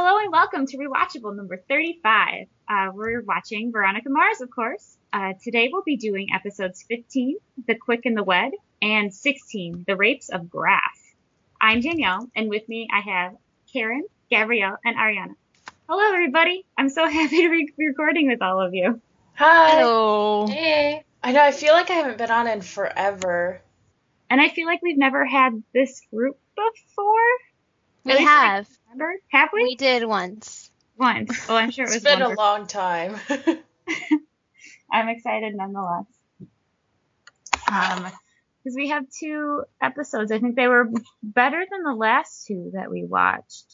Hello and welcome to Rewatchable number 35. We're watching Veronica Mars, of course. Today we'll be doing episodes 15, The Quick and the Wed, and 16, The Rapes of Graff. I'm Danielle, and with me I have Karen, Gabrielle, and Ariana. Hello, everybody. I'm so happy to be recording with all of you. Hi. Hello. Hey. I know, I feel like I haven't been on in forever. And I feel like we've never had this group before. We have. Remember? Have we? We did once. Once. Well, I'm sure it was It's been wonderful. a long time. I'm excited nonetheless. Because we have two episodes. I think they were better than the last two that we watched.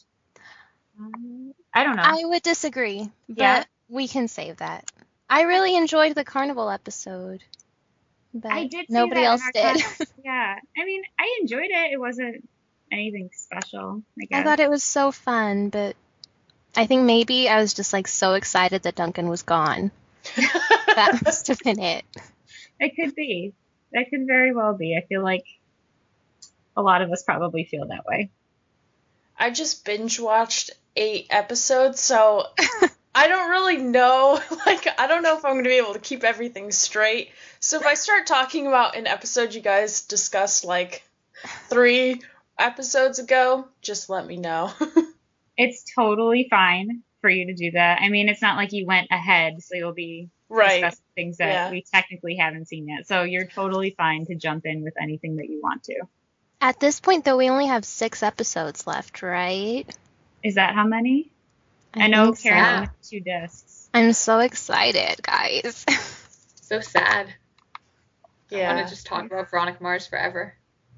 I don't know. I would disagree, but Yeah. we can save that. I really enjoyed the carnival episode, but I did see nobody that in else our did. comments. Yeah. I mean, I enjoyed it. It wasn't anything special, I I guess. thought it was so fun, but I think maybe I was just like so excited that Duncan was gone. That must have been it. It could be. That could very well be. I feel like a lot of us probably feel that way. I just binge watched 8 episodes, so I don't really know. I don't know if I'm going to be able to keep everything straight. So if I start talking about an episode you guys discussed 3 episodes ago, just let me know. It's totally fine for you to do that. I mean, it's not like you went ahead, so you'll be Right. discussing things that Yeah. we technically haven't seen yet. So you're totally fine to jump in with anything that you want to. At this point, though, we only have 6 episodes left, right? Is that how many? I know think so. Karen with 2 discs. I'm so excited, guys. So sad. I Yeah. want to just talk about Veronica Mars forever.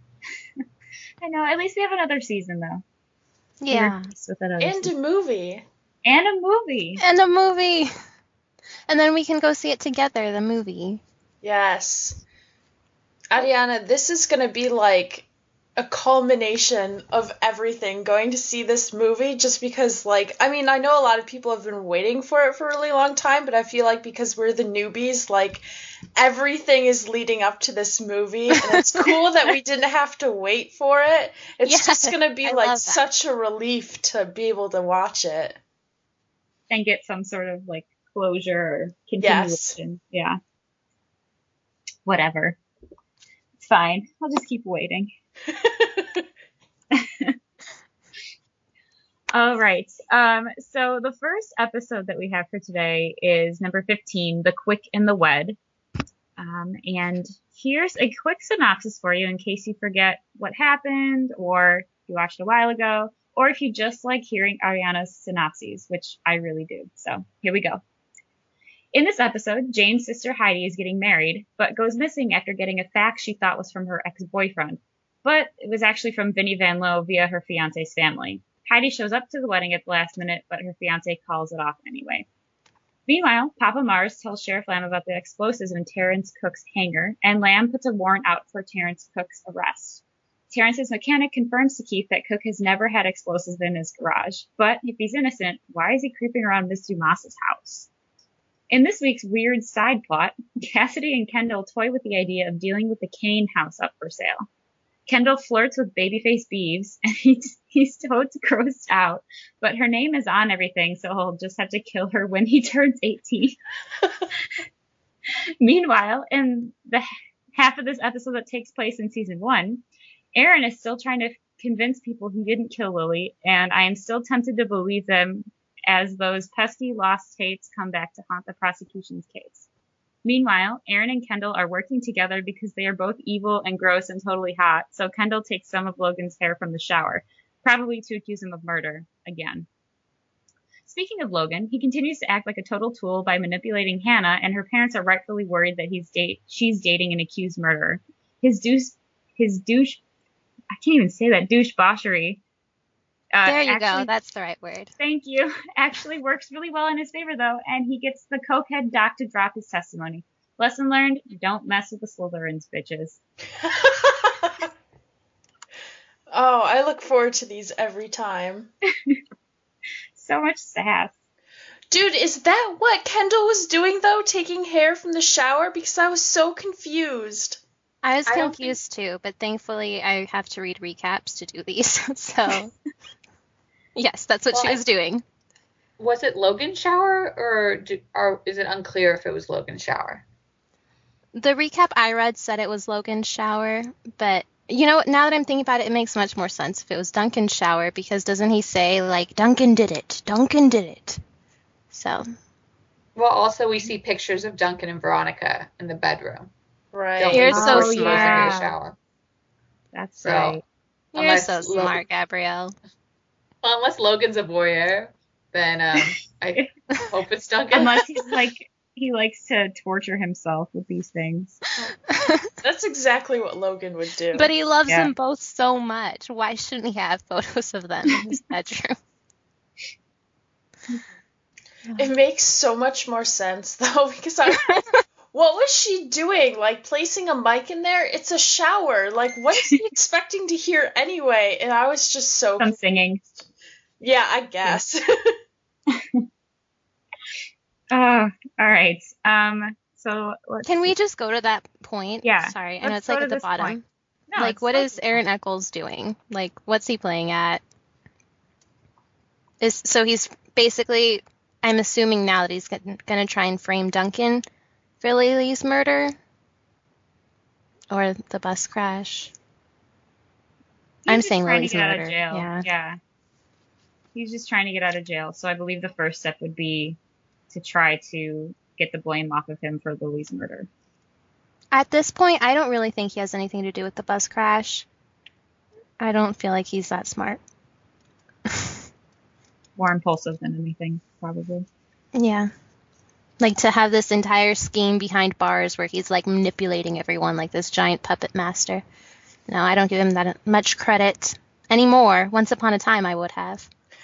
I know. At least we have another season, though. Yeah. We're faced with that other And a season. movie. And a movie. And a movie. And then we can go see it together, the movie. Yes. Ariana, this is going to be like a culmination of everything going to see this movie just because I know a lot of people have been waiting for it for a really long time, but I feel like because we're the newbies, everything is leading up to this movie, and it's cool that we didn't have to wait for it. It's Yes, just going to be I love that. such a relief to be able to watch it. And get some sort of closure or Yes. continuation. Yeah. Whatever. It's fine. I'll just keep waiting. All right. So the first episode that we have for today is number 15, The Quick and the Wed. And here's a quick synopsis for you in case you forget what happened, or you watched a while ago, or if you just like hearing Ariana's synopses, which I really do. So here we go. In this episode, Jane's sister Heidi is getting married, but goes missing after getting a fax she thought was from her ex-boyfriend. But it was actually from Vinnie Van Lowe via her fiance's family. Heidi shows up to the wedding at the last minute, but her fiance calls it off anyway. Meanwhile, Papa Mars tells Sheriff Lamb about the explosives in Terrence Cook's hangar, and Lamb puts a warrant out for Terrence Cook's arrest. Terrence's mechanic confirms to Keith that Cook has never had explosives in his garage, but if he's innocent, why is he creeping around Miss Dumas's house? In this week's weird side plot, Cassidy and Kendall toy with the idea of dealing with the Kane house up for sale. Kendall flirts with babyface Beeves, and he's totes grossed out, but her name is on everything, so he'll just have to kill her when he turns 18. Meanwhile, in the half of this episode that takes place in season 1, Aaron is still trying to convince people he didn't kill Lily, and I am still tempted to believe them as those pesky lost tapes come back to haunt the prosecution's case. Meanwhile, Aaron and Kendall are working together because they are both evil and gross and totally hot, so Kendall takes some of Logan's hair from the shower, probably to accuse him of murder again. Speaking of Logan, he continues to act like a total tool by manipulating Hannah, and her parents are rightfully worried that she's dating an accused murderer. His douche, I can't even say that, douche-boshery. There you go. That's the right word. Thank you. Actually works really well in his favor, though, and he gets the cokehead doc to drop his testimony. Lesson learned, don't mess with the Slytherins, bitches. Oh, I look forward to these every time. So much sass. Dude, is that what Kendall was doing, though? Taking hair from the shower? Because I was so confused. I was I don't confused too, but thankfully I have to read recaps to do these, so Yes, that's what she Well, was doing. Was it Logan's shower, or is it unclear if it was Logan's shower? The recap I read said it was Logan's shower, but you know, now that I'm thinking about it, it makes much more sense if it was Duncan's shower, because doesn't he say, like, Duncan did it, Duncan did it? So, Well, also we see pictures of Duncan and Veronica in the bedroom. Right. Don't we? You're so Before she goes into the smart. shower. That's So, right. you're unless so smart, Gabrielle. Unless Logan's a voyeur, then I hope it's Duncan. Unless he's like, he likes to torture himself with these things. That's exactly what Logan would do. But he loves Yeah. them both so much. Why shouldn't he have photos of them in his bedroom? It makes so much more sense, though, because what was she doing? Like, placing a mic in there? It's a shower. Like, what is he expecting to hear anyway? And I was just so... Some singing. Yeah, I guess. All right. So let's Can we see. just go to that point? Yeah, Sorry, I know let's it's like go at to the this bottom. point. No, Like, it's what not is this Aaron point. Eccles doing? Like, what's he playing at? So he's basically, I'm assuming now that he's gonna try and frame Duncan for Lily's murder or the bus crash. He's I'm just saying trying Lily's to get out murder. of jail. Yeah. He's just trying to get out of jail. So I believe the first step would be to try to get the blame off of him for Lily's murder. At this point, I don't really think he has anything to do with the bus crash. I don't feel like he's that smart. More impulsive than anything, probably. Yeah. Like, to have this entire scheme behind bars where he's, like, manipulating everyone like this giant puppet master. No, I don't give him that much credit anymore. Once upon a time, I would have.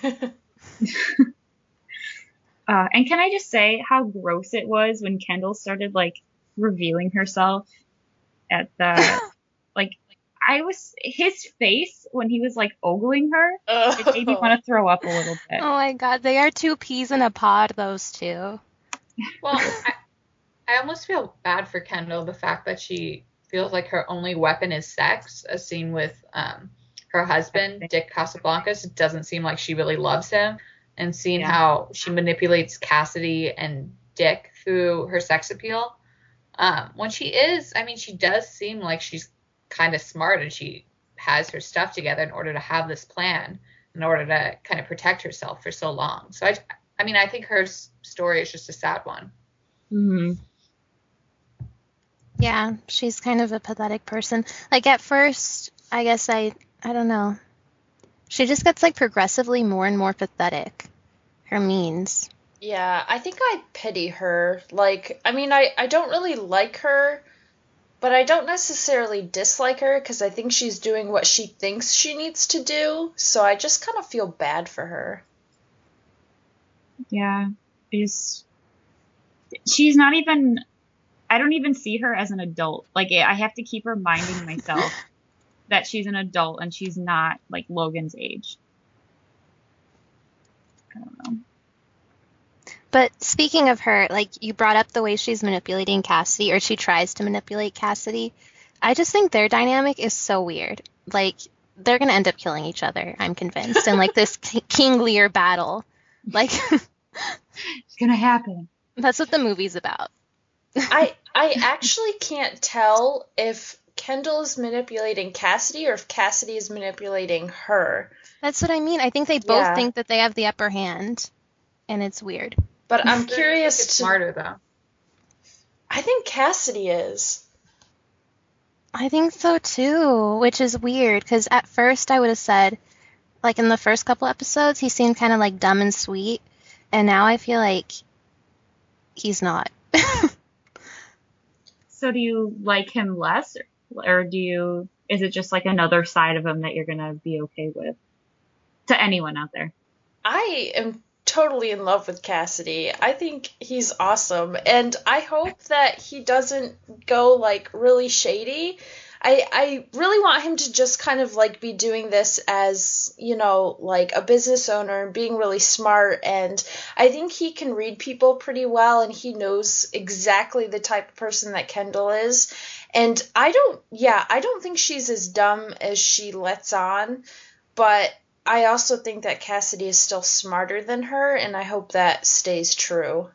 And can I just say how gross it was when Kendall started, like, revealing herself at the, like, his face when he was, like, ogling her, it made me want to throw up a little bit. Oh my god, they are two peas in a pod, those two. Well, I almost feel bad for Kendall, the fact that she feels like her only weapon is sex, as seen with her husband, Dick Casablancas. It doesn't seem like she really loves him. And seeing how she manipulates Cassidy and Dick through her sex appeal. When she does seem like she's kind of smart and she has her stuff together in order to have this plan, in order to kind of protect herself for so long. So, I think her story is just a sad one. Mm-hmm. Yeah, she's kind of a pathetic person. Like, at first, I guess I don't know. She just gets, like, progressively more and more pathetic. Her means. Yeah, I think I pity her. Like, I don't really like her, but I don't necessarily dislike her because I think she's doing what she thinks she needs to do. So I just kind of feel bad for her. Yeah. She's not even, I don't even see her as an adult. Like, I have to keep reminding myself that she's an adult and she's not, like, Logan's age. I don't know. But speaking of her, like, you brought up the way she's manipulating Cassidy, or she tries to manipulate Cassidy. I just think their dynamic is so weird. Like, they're going to end up killing each other, I'm convinced, in, like, this King Lear battle. Like, It's gonna happen. that's what the movie's about. I actually can't tell if Kendall is manipulating Cassidy or if Cassidy is manipulating her. That's what I mean. I think they both Yeah. think that they have the upper hand, and it's weird. But I'm It's curious to... smarter, though. I think Cassidy is. I think so too, which is weird, because at first I would have said, like, in the first couple episodes, he seemed kind of, like, dumb and sweet, and now I feel like he's not. So do you like him less, or is it just like another side of him that you're gonna be okay with? To anyone out there. I am totally in love with Cassidy. I think he's awesome, and I hope that he doesn't go, like, really shady. I really want him to just kind of, like, be doing this as, like, a business owner, being really smart, and I think he can read people pretty well, and he knows exactly the type of person that Kendall is, and I don't think she's as dumb as she lets on, but I also think that Cassidy is still smarter than her, and I hope that stays true.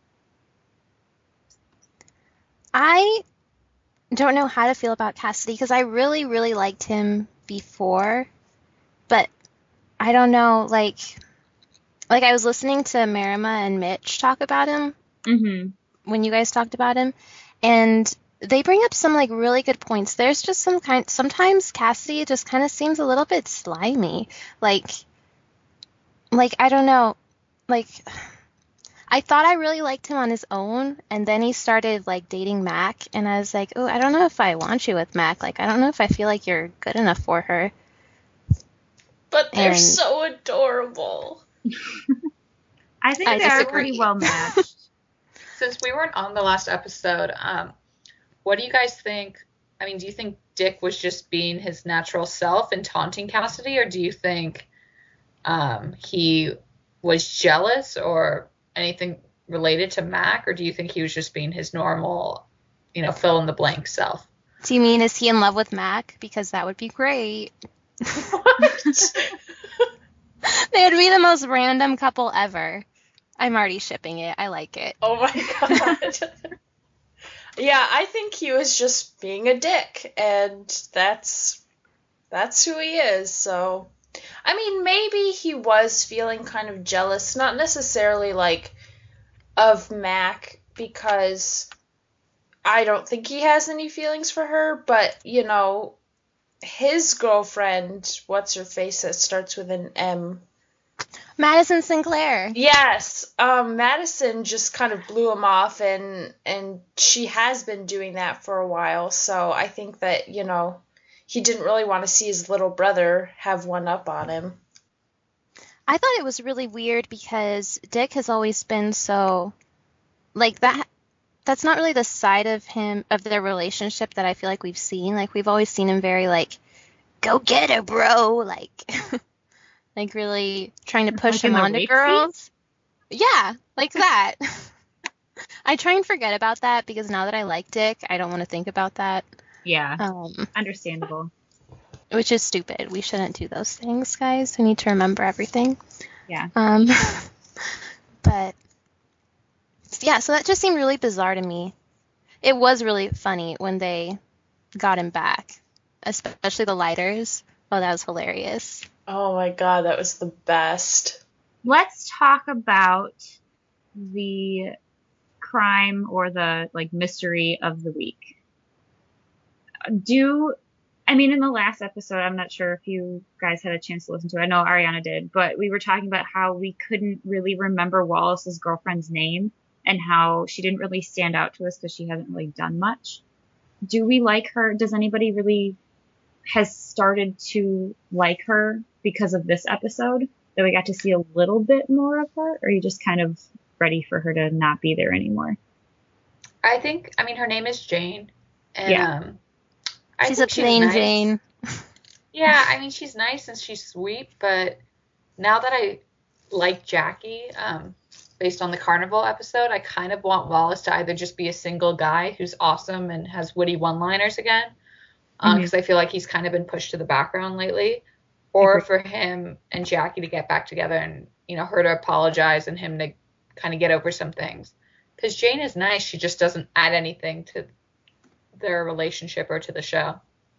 I don't know how to feel about Cassidy because I really, really liked him before, but I don't know, like I was listening to Marima and Mitch talk about him when you guys talked about him, and they bring up some like really good points. There's just sometimes Cassidy just kind of seems a little bit slimy. Like I don't know, like I thought I really liked him on his own, and then he started like dating Mac, and I was like, oh, I don't know if I want you with Mac. Like I don't know if I feel like you're good enough for her. But they're so adorable. I think they are pretty well matched. Since we weren't on the last episode, what do you guys think? I mean, do you think Dick was just being his natural self and taunting Cassidy, or do you think he was jealous or anything related to Mac, or do you think he was just being his normal, fill in the blank self? Do you mean is he in love with Mac? Because that would be great. What? They would be the most random couple ever. I'm already shipping it. I like it. Oh my god. Yeah, I think he was just being a dick, and that's who he is. So, I mean, maybe he was feeling kind of jealous, not necessarily like of Mac, because I don't think he has any feelings for her, but his girlfriend, what's her face that starts with an M? Madison Sinclair. Yes, Madison just kind of blew him off, and she has been doing that for a while. So I think that he didn't really want to see his little brother have one up on him. I thought it was really weird because Dick has always been so like that. That's not really the side of their relationship that I feel like we've seen. Like we've always seen him very like, go get her, bro. Like. Like really trying to push him onto girls. Yeah, like that. I try and forget about that because now that I like Dick, I don't want to think about that. Yeah, understandable. Which is stupid. We shouldn't do those things, guys. We need to remember everything. Yeah. But yeah, so that just seemed really bizarre to me. It was really funny when they got him back, especially the lighters. Oh, that was hilarious. Oh my god, that was the best. Let's talk about the crime or the mystery of the week. In the last episode, I'm not sure if you guys had a chance to listen to it. I know Ariana did, but we were talking about how we couldn't really remember Wallace's girlfriend's name and how she didn't really stand out to us because she hasn't really done much. Do we like her? Does anybody really has started to like her because of this episode, that we got to see a little bit more of her? Or are you just kind of ready for her to not be there anymore? I think, her name is Jane. And, she's a plain nice. Jane. Yeah, she's nice and she's sweet, but now that I like Jackie, based on the Carnival episode, I kind of want Wallace to either just be a single guy who's awesome and has witty one-liners again, because I feel like he's kind of been pushed to the background lately, or for him and Jackie to get back together and, her to apologize and him to kind of get over some things. Because Jane is nice, she just doesn't add anything to their relationship or to the show.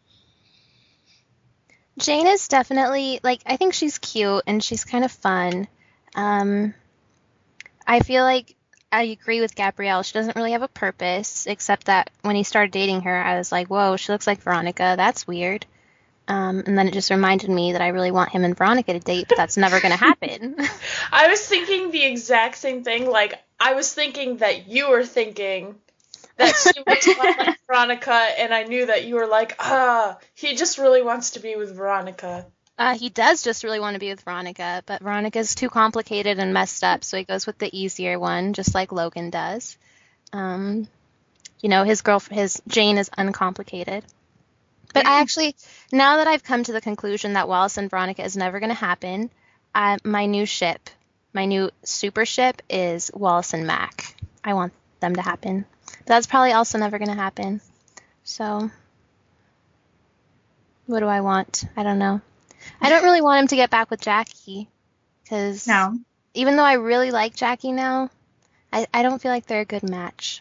Jane is definitely, I think she's cute and she's kind of fun. I feel like I agree with Gabrielle. She doesn't really have a purpose, except that when he started dating her, I was like, whoa, she looks like Veronica. That's weird. And then it just reminded me that I really want him and Veronica to date, but that's never going to happen. I was thinking the exact same thing. I was thinking that you were thinking that she looks like Veronica, and I knew that you were like, he just really wants to be with Veronica. He does just really want to be with Veronica, but Veronica's too complicated and messed up, so he goes with the easier one, just like Logan does. His Jane is uncomplicated. But I actually, now that I've come to the conclusion that Wallace and Veronica is never going to happen, my new super ship is Wallace and Mac. I want them to happen. But that's probably also never going to happen. So, what do I want? I don't know. I don't really want him to get back with Jackie, because No. even though I really like Jackie now, I don't feel like they're a good match.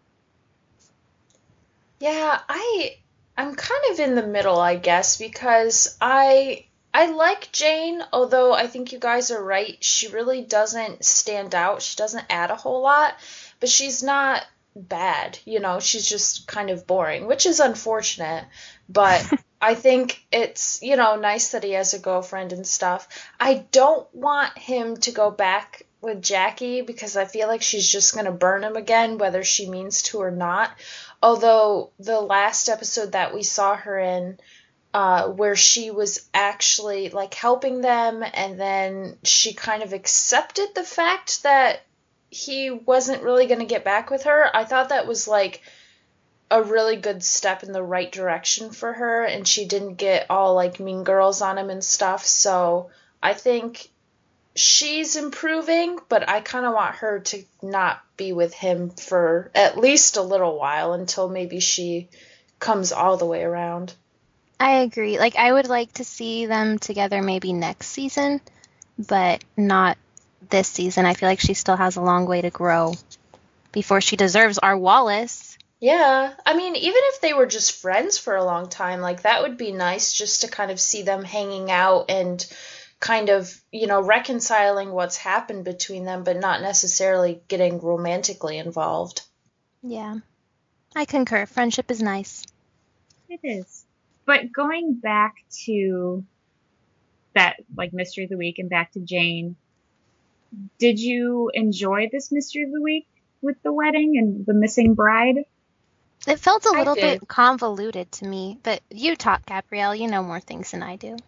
Yeah, I'm kind of in the middle, I guess, because I like Jane, although I think you guys are right. She really doesn't stand out. She doesn't add a whole lot, but she's not bad, she's just kind of boring, which is unfortunate, but I think it's, nice that he has a girlfriend and stuff. I don't want him to go back with Jackie because I feel like she's just going to burn him again, whether she means to or not. Although the last episode that we saw her in, where she was actually like helping them, and then she kind of accepted the fact that he wasn't really going to get back with her. I thought that was like a really good step in the right direction for her, and she didn't get all like mean girls on him and stuff. So I think she's improving, but I kind of want her to not be with him for at least a little while until maybe she comes all the way around. I agree. Like, I would like to see them together maybe next season, but not this season. I feel like she still has a long way to grow before she deserves our Wallace. Yeah, I mean, even if they were just friends for a long time, like, that would be nice just to kind of see them hanging out and kind of, reconciling what's happened between them, but not necessarily getting romantically involved. Yeah, I concur. Friendship is nice. It is. But going back to that, like, Mystery of the Week and back to Jane, did you enjoy this Mystery of the Week with the wedding and the missing bride? It felt a I little did. bit convoluted to me, but you talk, Gabrielle. You know more things than I do.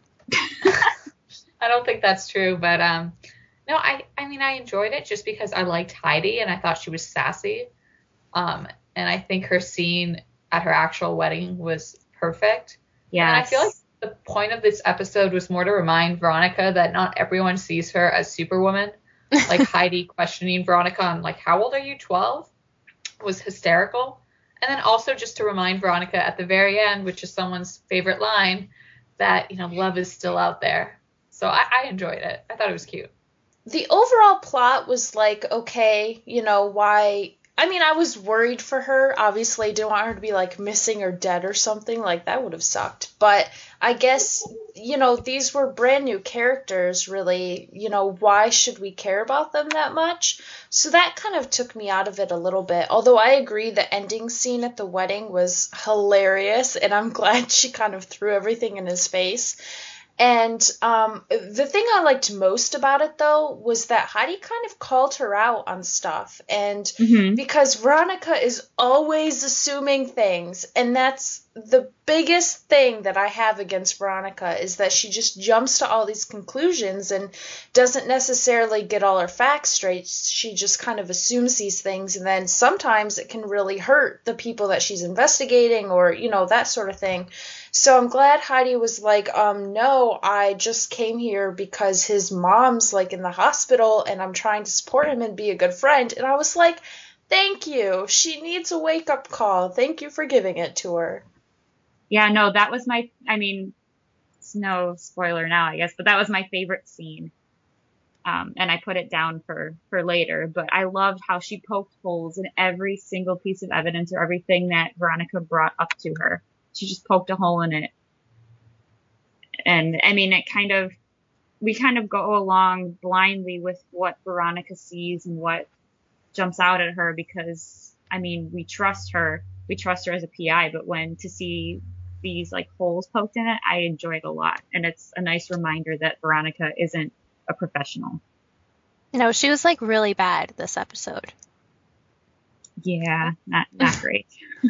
I don't think that's true, but no, I mean I enjoyed it just because I liked Heidi and I thought she was sassy. And I think her scene at her actual wedding was perfect. Yeah. And I feel like the point of this episode was more to remind Veronica that not everyone sees her as Superwoman. Like Heidi questioning Veronica on like, how old are you, 12? Was hysterical. And then also just to remind Veronica at the very end, which is someone's favorite line, that, love is still out there. So I enjoyed it. I thought it was cute. The overall plot was like, okay, why... I mean, I was worried for her. Obviously, I didn't want her to be, like, missing or dead or something. Like, that would have sucked. But I guess, these were brand new characters, really. Why should we care about them that much? So that kind of took me out of it a little bit. Although I agree the ending scene at the wedding was hilarious, and I'm glad she kind of threw everything in his face. And the thing I liked most about it, though, was that Heidi kind of called her out on stuff. And because Veronica is always assuming things, and that's the biggest thing that I have against Veronica, is that she just jumps to all these conclusions and doesn't necessarily get all her facts straight. She just kind of assumes these things, and then sometimes it can really hurt the people that she's investigating or, that sort of thing. So I'm glad Heidi was like, no, I just came here because his mom's like in the hospital and I'm trying to support him and be a good friend. And I was like, thank you. She needs a wake up call. Thank you for giving it to her. Yeah, no, that was it's no spoiler now, I guess, but that was my favorite scene. And I put it down for later, but I loved how she poked holes in every single piece of evidence or everything that Veronica brought up to her. She just poked a hole in it. And I mean, we kind of go along blindly with what Veronica sees and what jumps out at her because, I mean, we trust her as a PI, but when to see these like holes poked in it, I enjoy it a lot. And it's a nice reminder that Veronica isn't a professional. No, she was like really bad this episode. Yeah, not great.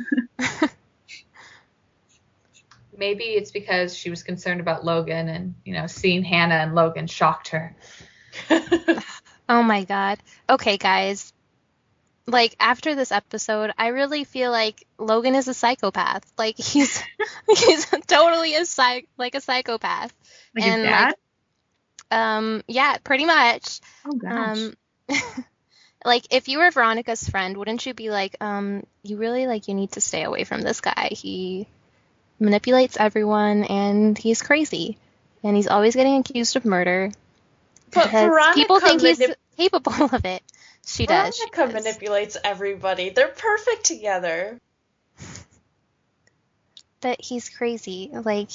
Maybe it's because she was concerned about Logan and, seeing Hannah and Logan shocked her. Oh my God. Okay, guys. Like, after this episode, I really feel like Logan is a psychopath. Like, he's totally a psychopath. Like his dad? Yeah, pretty much. Oh gosh. Like, if you were Veronica's friend, wouldn't you be like, you really, like, you need to stay away from this guy. He manipulates everyone and he's crazy. and he's always getting accused of murder. But Because Veronica people think he's capable of it. She does. Veronica manipulates everybody. They're perfect together. But he's crazy. Like,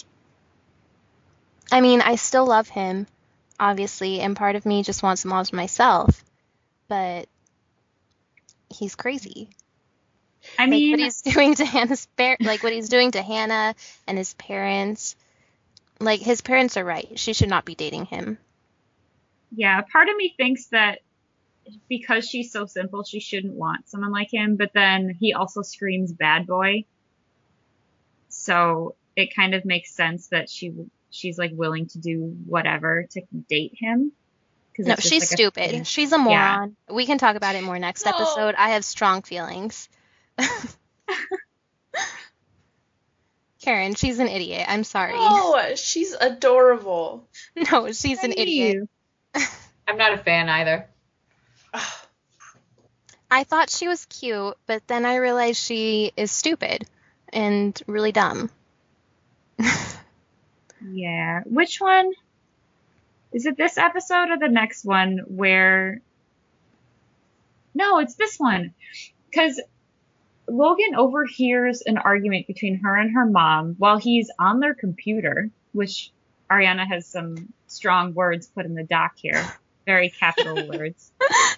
I mean, I still love him, obviously, and part of me just wants him all to myself. But he's crazy. I Like, mean, what he's doing to what he's doing to Hannah and his parents. Like, his parents are right. She should not be dating him. yeah, part of me thinks that because she's so simple, she shouldn't want someone like him, but then he also screams bad boy. So it kind of makes sense that she's like willing to do whatever to date him. No, she's stupid. She's a moron. Yeah. We can talk about it more next episode. I have strong feelings. Karen, she's an idiot. I'm sorry. Oh, she's adorable. No, she's an idiot. I'm not a fan either. I thought she was cute, but then I realized she is stupid and really dumb. Yeah. Which one? Is it this episode or the next one where... No, it's this one. Because Logan overhears an argument between her and her mom while he's on their computer, which Ariana has some strong words put in the doc here. Very capital words.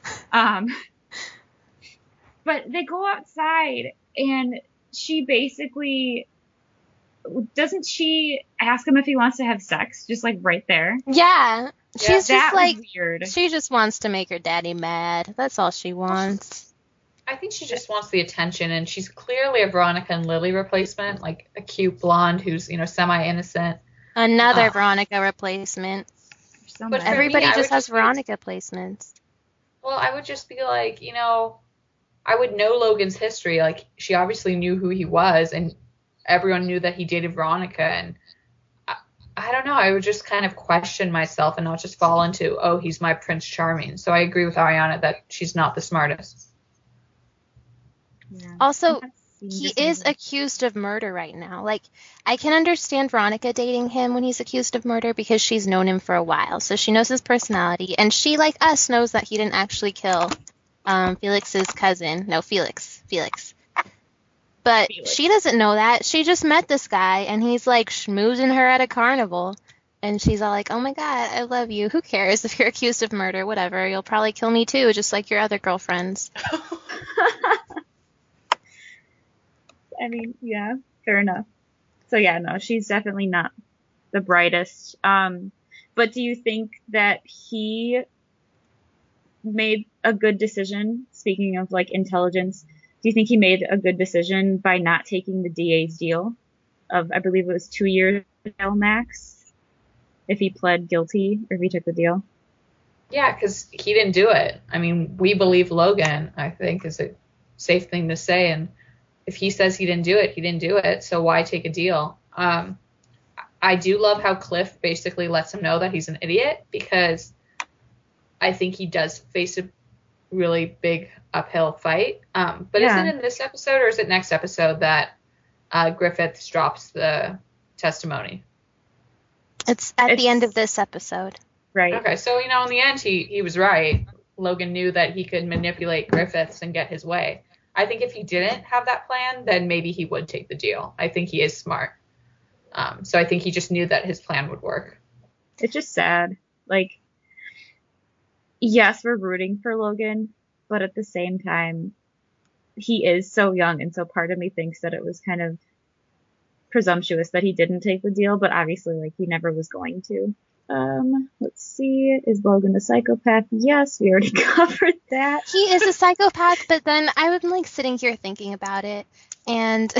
But they go outside and she basically... Doesn't she ask him if he wants to have sex? Just like right there. Yeah. She's just like, weird. She just wants to make her daddy mad. That's all she wants. I think she just wants the attention, and she's clearly a Veronica and Lily replacement, like a cute blonde who's, semi-innocent. Another Veronica replacement. But everybody just has Veronica placements. Well, I would just be like, I would know Logan's history. Like, she obviously knew who he was, and everyone knew that he dated Veronica, and I don't know, I would just kind of question myself and not just fall into, oh, he's my Prince Charming. So I agree with Ariana that she's not the smartest. Yeah. Also, he is accused of murder right now. Like, I can understand Veronica dating him when he's accused of murder because she's known him for a while, so she knows his personality, and she, like us, knows that he didn't actually kill Felix's cousin. No, Felix. But she doesn't know that. She just met this guy, and he's, like, schmoozing her at a carnival. And she's all like, oh, my God, I love you. Who cares if you're accused of murder? Whatever. You'll probably kill me, too, just like your other girlfriends. I mean, yeah, fair enough. So, yeah, no, she's definitely not the brightest. But do you think that he made a good decision, speaking of, like, intelligence? Do you think he made a good decision by not taking the DA's deal of, I believe it was 2 years max, if he pled guilty or if he took the deal? Yeah, because he didn't do it. I mean, we believe Logan, I think, is a safe thing to say. And if he says he didn't do it, he didn't do it. So why take a deal? I do love how Cliff basically lets him know that he's an idiot, because I think he does face a really big uphill fight. But is it in this episode or is it next episode that Griffiths drops the testimony? It's at the end of this episode. Right. Okay, so, in the end, he was right. Logan knew that he could manipulate Griffiths and get his way. I think if he didn't have that plan, then maybe he would take the deal. I think he is smart. So I think he just knew that his plan would work. It's just sad. Like, yes, we're rooting for Logan, but at the same time, he is so young, and so part of me thinks that it was kind of presumptuous that he didn't take the deal, but obviously, like, he never was going to. Let's see. Is Logan a psychopath? Yes, we already covered that. He is a psychopath, but then I'm, like, sitting here thinking about it, and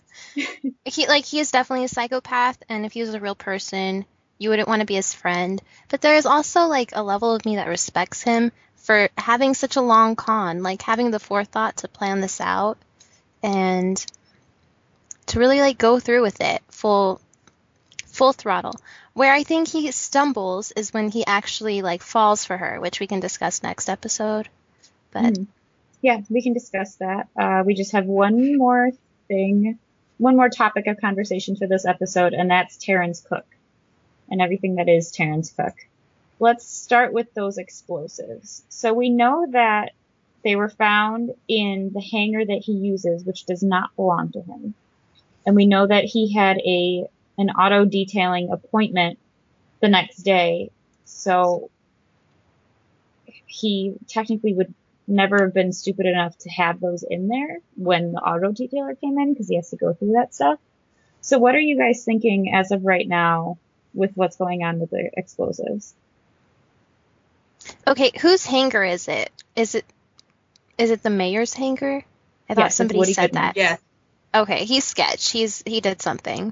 he is definitely a psychopath, and if he was a real person, you wouldn't want to be his friend. But there is also, like, a level of me that respects him for having such a long con, like, having the forethought to plan this out and to really, like, go through with it full throttle. Where I think he stumbles is when he actually, like, falls for her, which we can discuss next episode. But yeah, we can discuss that. We just have one more topic of conversation for this episode, and that's Terrence Cook. and everything that is Terrence Cook. Let's start with those explosives. So we know that they were found in the hangar that he uses, which does not belong to him. And we know that he had an auto detailing appointment the next day. So he technically would never have been stupid enough to have those in there when the auto detailer came in, because he has to go through that stuff. So what are you guys thinking as of right now with what's going on with the explosives? Okay, whose hangar is it? Is it the mayor's hangar? I thought Yes, it's somebody Woody said Goodman. that. Yeah. Okay, he's sketch. He did something.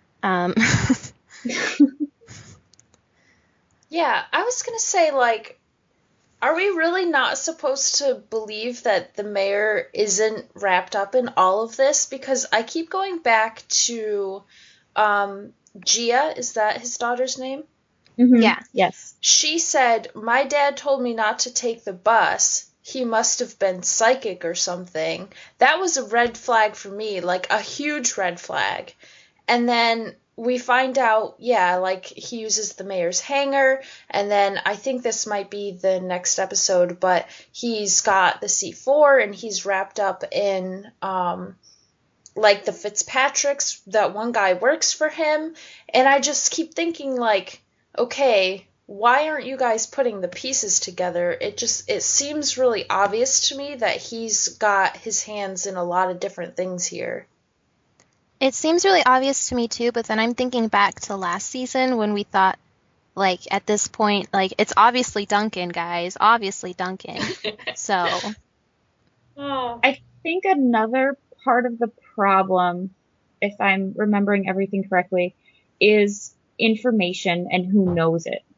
Yeah, I was gonna say, like, are we really not supposed to believe that the mayor isn't wrapped up in all of this? Because I keep going back to Gia, is that his daughter's name? Mm-hmm. Yeah. Yes. She said, "My dad told me not to take the bus. He must have been psychic or something." That was a red flag for me, like a huge red flag. And then we find out, yeah, like he uses the mayor's hangar, and then I think this might be the next episode, but he's got the C4 and he's wrapped up in like the Fitzpatricks, that one guy works for him, and I just keep thinking, like, okay, why aren't you guys putting the pieces together? It seems really obvious to me that he's got his hands in a lot of different things here. It seems really obvious to me too, but then I'm thinking back to last season when we thought, like, at this point, like, it's obviously Duncan, guys. Obviously Duncan. So, Oh. I think another part of the problem, if I'm remembering everything correctly, is information and who knows it.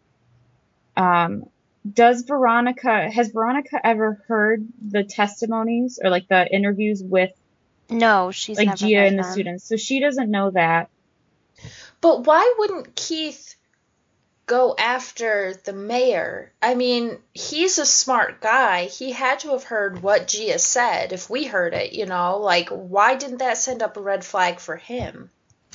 Has Veronica ever heard the testimonies or like the interviews with no, she's like never Gia heard and the them. students? So she doesn't know that. But why wouldn't Keith go after the mayor? I mean, he's a smart guy. He had to have heard what Gia said if we heard it, you know? Like, why didn't that send up a red flag for him?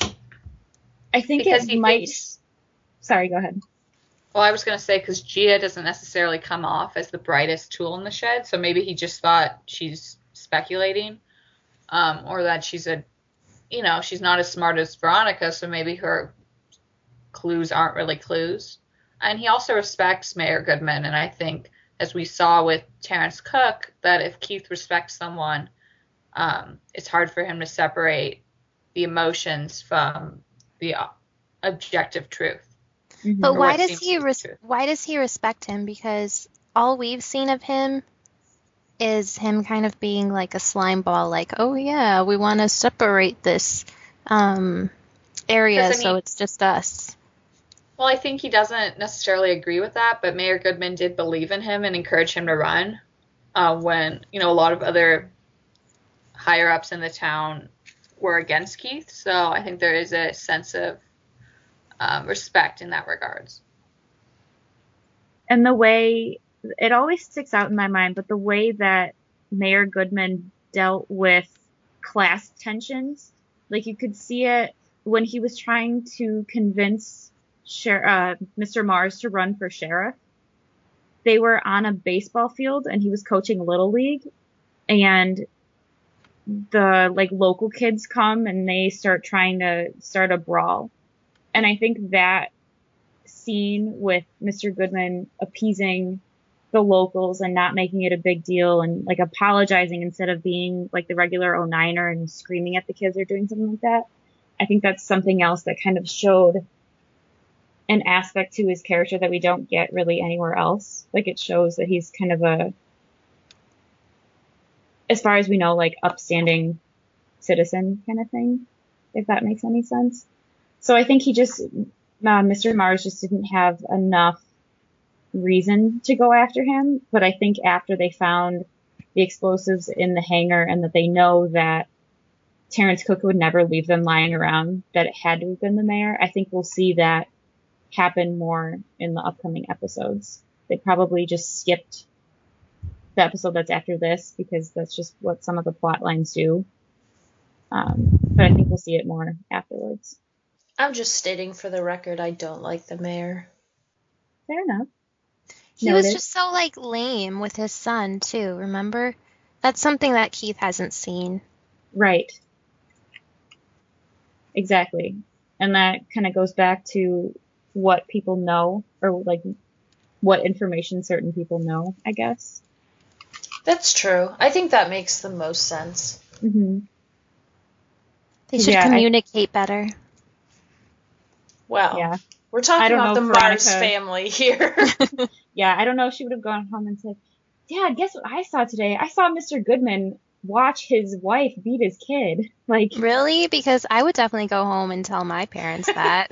I think Because it he might. thinks. Sorry, go ahead. Well, I was going to say, because Gia doesn't necessarily come off as the brightest tool in the shed, so maybe he just thought she's speculating, or that she's not as smart as Veronica, so maybe her clues aren't really clues. And he also respects Mayor Goodman, and I think, as we saw with Terrence Cook, that if Keith respects someone, it's hard for him to separate the emotions from the objective truth. Mm-hmm. But Or why what does seems he to be true. why does he respect him? Because all we've seen of him is him kind of being like a slime ball, like, oh yeah, we want to separate this area 'Cause, I so mean- it's just us. Well, I think he doesn't necessarily agree with that, but Mayor Goodman did believe in him and encourage him to run when, a lot of other higher-ups in the town were against Keith. So I think there is a sense of respect in that regards. And the way it always sticks out in my mind, but the way that Mayor Goodman dealt with class tensions, like you could see it when he was trying to convince Mr. Mars to run for sheriff. They were on a baseball field and he was coaching Little League, and the like local kids come and they start trying to start a brawl. And I think that scene with Mr. Goodman appeasing the locals and not making it a big deal and like apologizing instead of being like the regular 09er and screaming at the kids or doing something like that. I think that's something else that kind of showed an aspect to his character that we don't get really anywhere else. Like it shows that he's kind of as far as we know, like upstanding citizen kind of thing, if that makes any sense. So I think Mr. Mars just didn't have enough reason to go after him. But I think after they found the explosives in the hangar and that they know that Terrence Cook would never leave them lying around, that it had to have been the mayor, I think we'll see that happen more in the upcoming episodes. They probably just skipped the episode that's after this because that's just what some of the plot lines do. But I think we'll see it more afterwards. I'm just stating for the record, I don't like the mayor. Fair enough. He was Noted. just so, like, lame with his son, too, remember? That's something that Keith hasn't seen. Right. Exactly. And that kind of goes back to what people know, or like what information certain people know, I guess. That's true. I think that makes the most sense. Mm-hmm. They should communicate better. Well, Yeah. we're talking about the Mars Veronica- family here. Yeah, I don't know if she would have gone home and said, Dad, guess what I saw today? I saw Mr. Goodman watch his wife beat his kid. Like, Really? Because I would definitely go home and tell my parents that.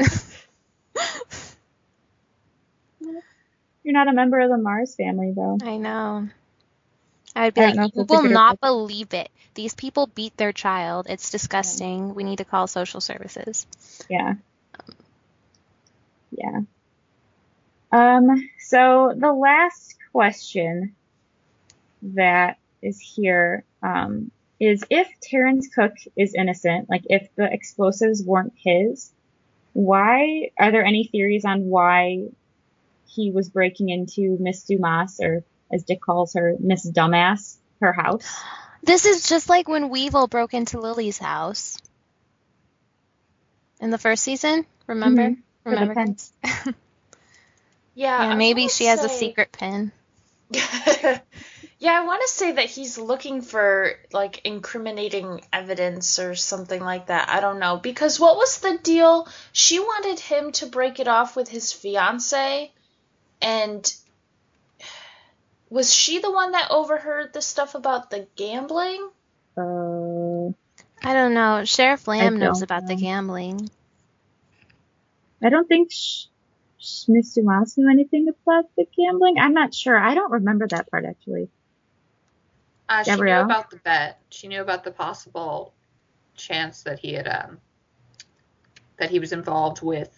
you're not a member of the Mars family, though. I know. I would be I don't know like, if you that's a will good or not bad believe it. These people beat their child. It's disgusting. We need to call social services. Yeah. Yeah. So the last question that is here, is if Terrence Cook is innocent, like if the explosives weren't his, why, are there any theories on why he was breaking into Miss Dumas, or as Dick calls her, Miss Dumbass, her house? This is just like when Weevil broke into Lily's house. In the first season, remember? Mhm. For the Remember, pen. guys? Yeah, Yeah, I maybe wanna she has a say- secret pin. Yeah, I want to say that he's looking for, like, incriminating evidence or something like that. I don't know. Because what was the deal? She wanted him to break it off with his fiancé, and was she the one that overheard the stuff about the gambling? I don't know. Sheriff Lamb knows don't about the know. gambling. I don't think Miss Dumas knew anything about the gambling. I'm not sure. I don't remember that part, actually. She knew Gabrielle? about the bet. She knew about the possible chance that he had that he was involved with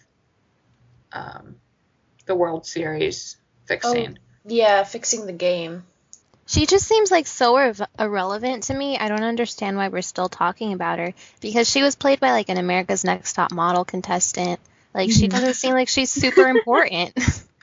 the World Series fixing. Yeah, fixing the game. She just seems like so irrelevant to me. I don't understand why we're still talking about her. Because she was played by like an America's Next Top Model contestant. Like, she doesn't seem like she's super important.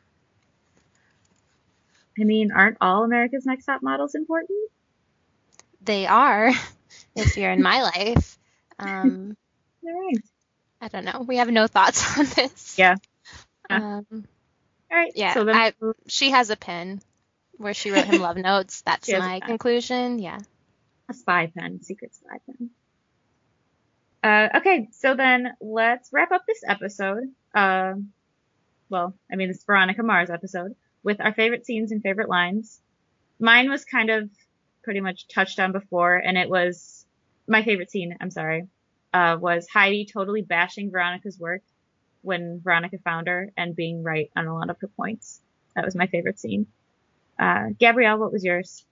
I mean, aren't all America's Next Top Models important? They are, if you're in my life. All right. I don't know. We have no thoughts on this. Yeah. Um, All right. yeah. So then, she has a pen where she wrote him love notes. That's She has a my pen. conclusion. Yeah. a spy pen, secret spy pen. Okay, so then let's wrap up this episode. Well, I mean, this Veronica Mars episode with our favorite scenes and favorite lines. Mine was kind of pretty much touched on before, and it was my favorite scene. I'm sorry, was Heidi totally bashing Veronica's work when Veronica found her and being right on a lot of her points. That was my favorite scene. Gabrielle, what was yours?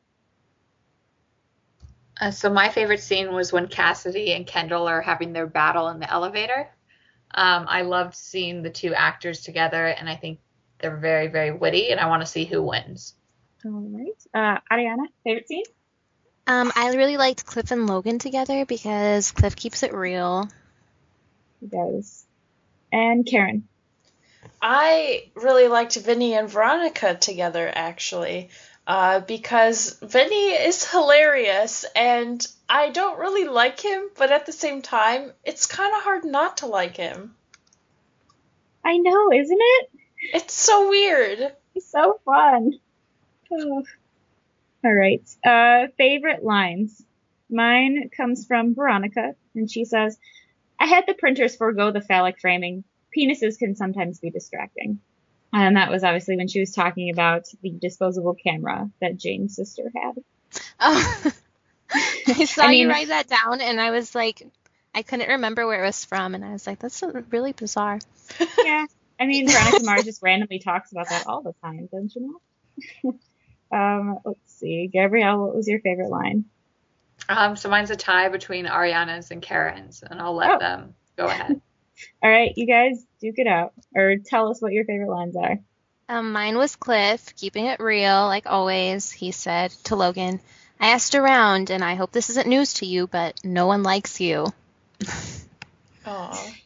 So my favorite scene was when Cassidy and Kendall are having their battle in the elevator. I loved seeing the two actors together, and I think they're very, very witty, and I want to see who wins. All right. Ariana, favorite scene? I really liked Cliff and Logan together because Cliff keeps it real. He does. And Karen. I really liked Vinny and Veronica together, actually, because Vinny is hilarious, and I don't really like him, but at the same time, it's kind of hard not to like him. I know, isn't it? It's so weird. He's so fun. Oh. All right. Favorite lines. Mine comes from Veronica, and she says, I had the printers forego the phallic framing. Penises can sometimes be distracting. And that was obviously when she was talking about the disposable camera that Jane's sister had. Oh, I saw I mean- you write that down, and I was like, I couldn't remember where it was from, and I was like, that's really bizarre. Yeah. I mean, Veronica Mars just randomly talks about that all the time, don't you know? Let's see. Gabrielle, what was your favorite line? So mine's a tie between Ariana's and Karen's, and I'll let them go ahead. All right, you guys duke it out, or tell us what your favorite lines are. Mine was Cliff, keeping it real, like always. He said to Logan, I asked around, and I hope this isn't news to you, but no one likes you. Aw.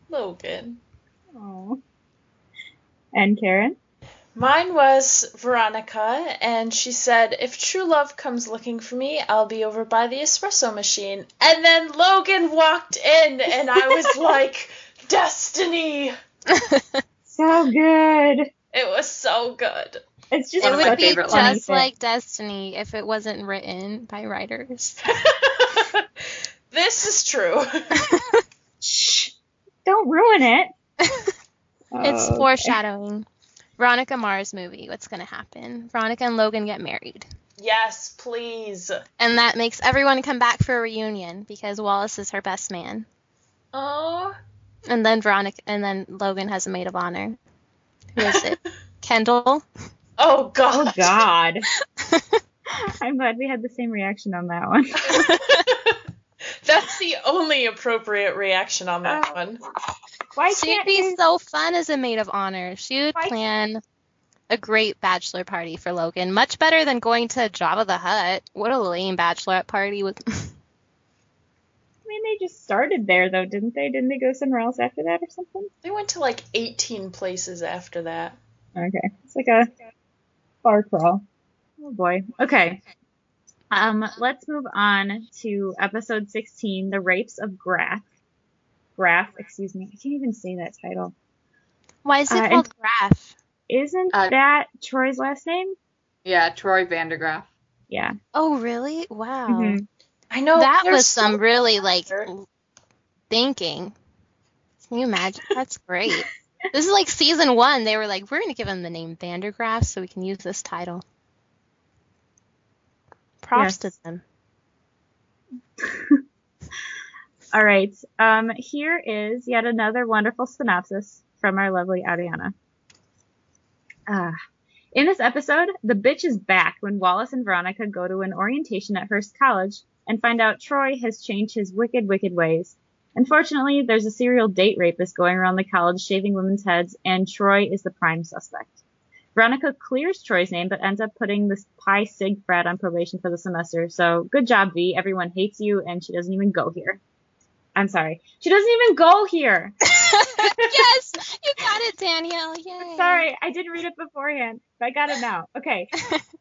Logan. Oh. And Karen? Mine was Veronica, and she said, if true love comes looking for me, I'll be over by the espresso machine. And then Logan walked in, and I was like, destiny! So good. It was so good. It's just One It of my would be favorite funny just fit. like Destiny if it wasn't written by writers. This is true. Shh. Don't ruin it. It's Okay. foreshadowing. Veronica Mars movie. What's going to happen? Veronica and Logan get married. Yes, please. And that makes everyone come back for a reunion because Wallace is her best man. Oh. And then Logan has a maid of honor. Who is it? Kendall? Oh, God. Oh, God. I'm glad we had the same reaction on that one. That's the only appropriate reaction on that one. Why She'd can't be you... so fun as a maid of honor. She would Why- plan a great bachelor party for Logan. Much better than going to Jabba the Hutt. What a lame bachelorette party. I mean, they just started there, though, didn't they? Didn't they go somewhere else after that or something? They went to like 18 places after that. Okay. It's like a bar crawl. Oh, boy. Okay. Let's move on to episode 16, The Rapes of Graf. Excuse me. I can't even say that title. Why is it and- called Graf? Isn't that Troy's last name? Yeah, Troy Vandergraaf. Yeah. Oh, really? Wow. Mhm. I know. That there's was some so- really, thinking. Can you imagine? That's great. This is like season 1. They were like, we're going to give him the name Vandergraaf so we can use this title. Props Yes. to them. All right. Here is yet another wonderful synopsis from our lovely Ariana. In this episode, the bitch is back when Wallace and Veronica go to an orientation at Hearst College and find out Troy has changed his wicked, wicked ways. Unfortunately, there's a serial date rapist going around the college shaving women's heads, and Troy is the prime suspect. Veronica clears Troy's name, but ends up putting this Pi Sig frat on probation for the semester. So good job, V. Everyone hates you, and she doesn't even go here. I'm sorry. She doesn't even go here. Yes! You got it, Danielle. Yay. Sorry, I didn't read it beforehand, but I got it now. Okay.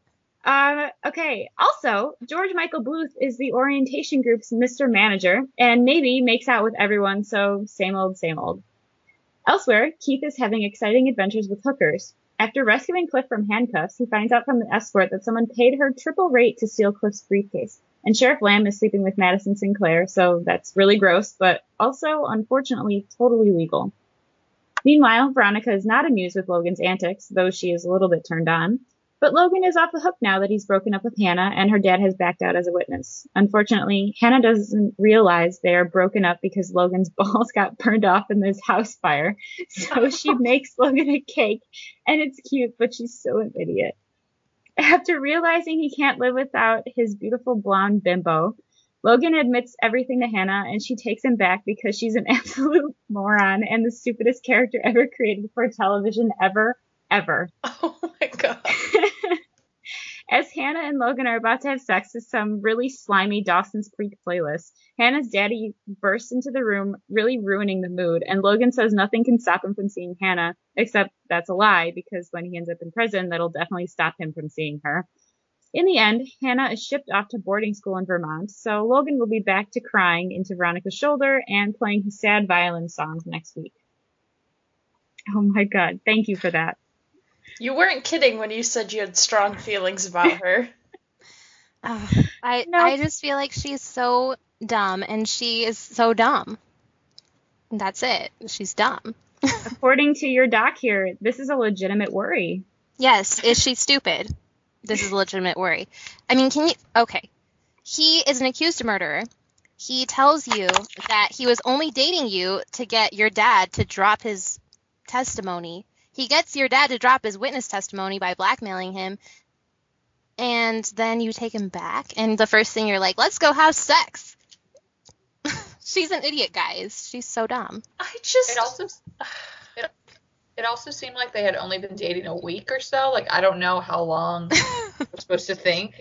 Okay. Also, George Michael Bluth is the orientation group's Mr. Manager, and maybe makes out with everyone, so same old, same old. Elsewhere, Keith is having exciting adventures with hookers. After rescuing Cliff from handcuffs, he finds out from the escort that someone paid her triple rate to steal Cliff's briefcase. And Sheriff Lamb is sleeping with Madison Sinclair, so that's really gross, but also, unfortunately, totally legal. Meanwhile, Veronica is not amused with Logan's antics, though she is a little bit turned on. But Logan is off the hook now that he's broken up with Hannah, and her dad has backed out as a witness. Unfortunately, Hannah doesn't realize they are broken up because Logan's balls got burned off in this house fire. So she makes Logan a cake, and it's cute, but she's so an idiot. After realizing he can't live without his beautiful blonde bimbo, Logan admits everything to Hannah, and she takes him back because she's an absolute moron and the stupidest character ever created for television ever. Oh my God. As Hannah and Logan are about to have sex to some really slimy Dawson's Creek playlist, Hannah's daddy bursts into the room, really ruining the mood, and Logan says nothing can stop him from seeing Hannah, except that's a lie, because when he ends up in prison, that'll definitely stop him from seeing her. In the end, Hannah is shipped off to boarding school in Vermont, so Logan will be back to crying into Veronica's shoulder and playing his sad violin songs next week. Oh my God, thank you for that. You weren't kidding when you said you had strong feelings about her. I just feel like she's so dumb, and she is so dumb. That's it. She's dumb. According to your doc here, this is a legitimate worry. Yes, is she stupid? This is a legitimate worry. I mean, okay. He is an accused murderer. He tells you that he was only dating you to get your dad to drop his testimony. He gets your dad to drop his witness testimony by blackmailing him, and then you take him back, and the first thing you're like, let's go have sex. She's an idiot, guys. She's so dumb. It also seemed like they had only been dating a week or so. Like, I don't know how long we're supposed to think,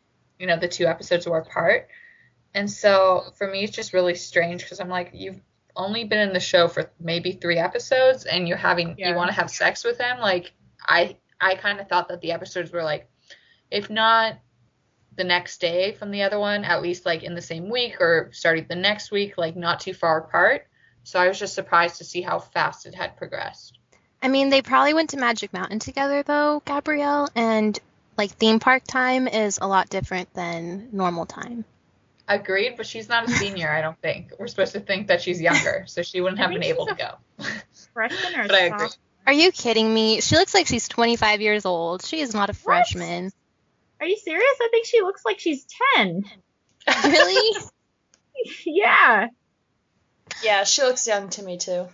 the 2 episodes were apart. And so for me, it's just really strange because I'm like, you've only been in the show for maybe 3 episodes and you Yeah. want to have sex with him. Like, I kind of thought that the episodes were like, if not the next day from the other one, at least like in the same week or starting the next week, like not too far apart. So I was just surprised to see how fast it had progressed. I mean, they probably went to Magic Mountain together, though, Gabrielle, and, like, theme park time is a lot different than normal time. Agreed, but she's not a senior, I don't think. We're supposed to think that she's younger, so she wouldn't have I been think able she's to go. Freshman or But I agree. sophomore? Are you kidding me? She looks like she's 25 years old. She is not a freshman. Are you serious? I think she looks like she's 10. Really? Yeah. Yeah, she looks young to me too.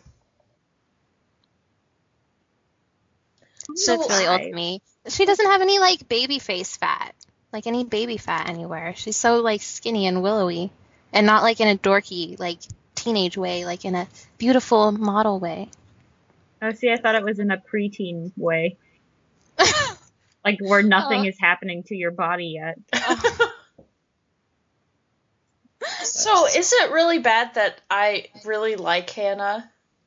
She looks really old to me. She doesn't have any, like, baby face fat. Like, any baby fat anywhere. She's so, like, skinny and willowy. And not, like, in a dorky, like, teenage way. Like, in a beautiful model way. Oh, see, I thought it was in a preteen way. Like, where nothing is happening to your body yet. So, is it really bad that I really like Hannah?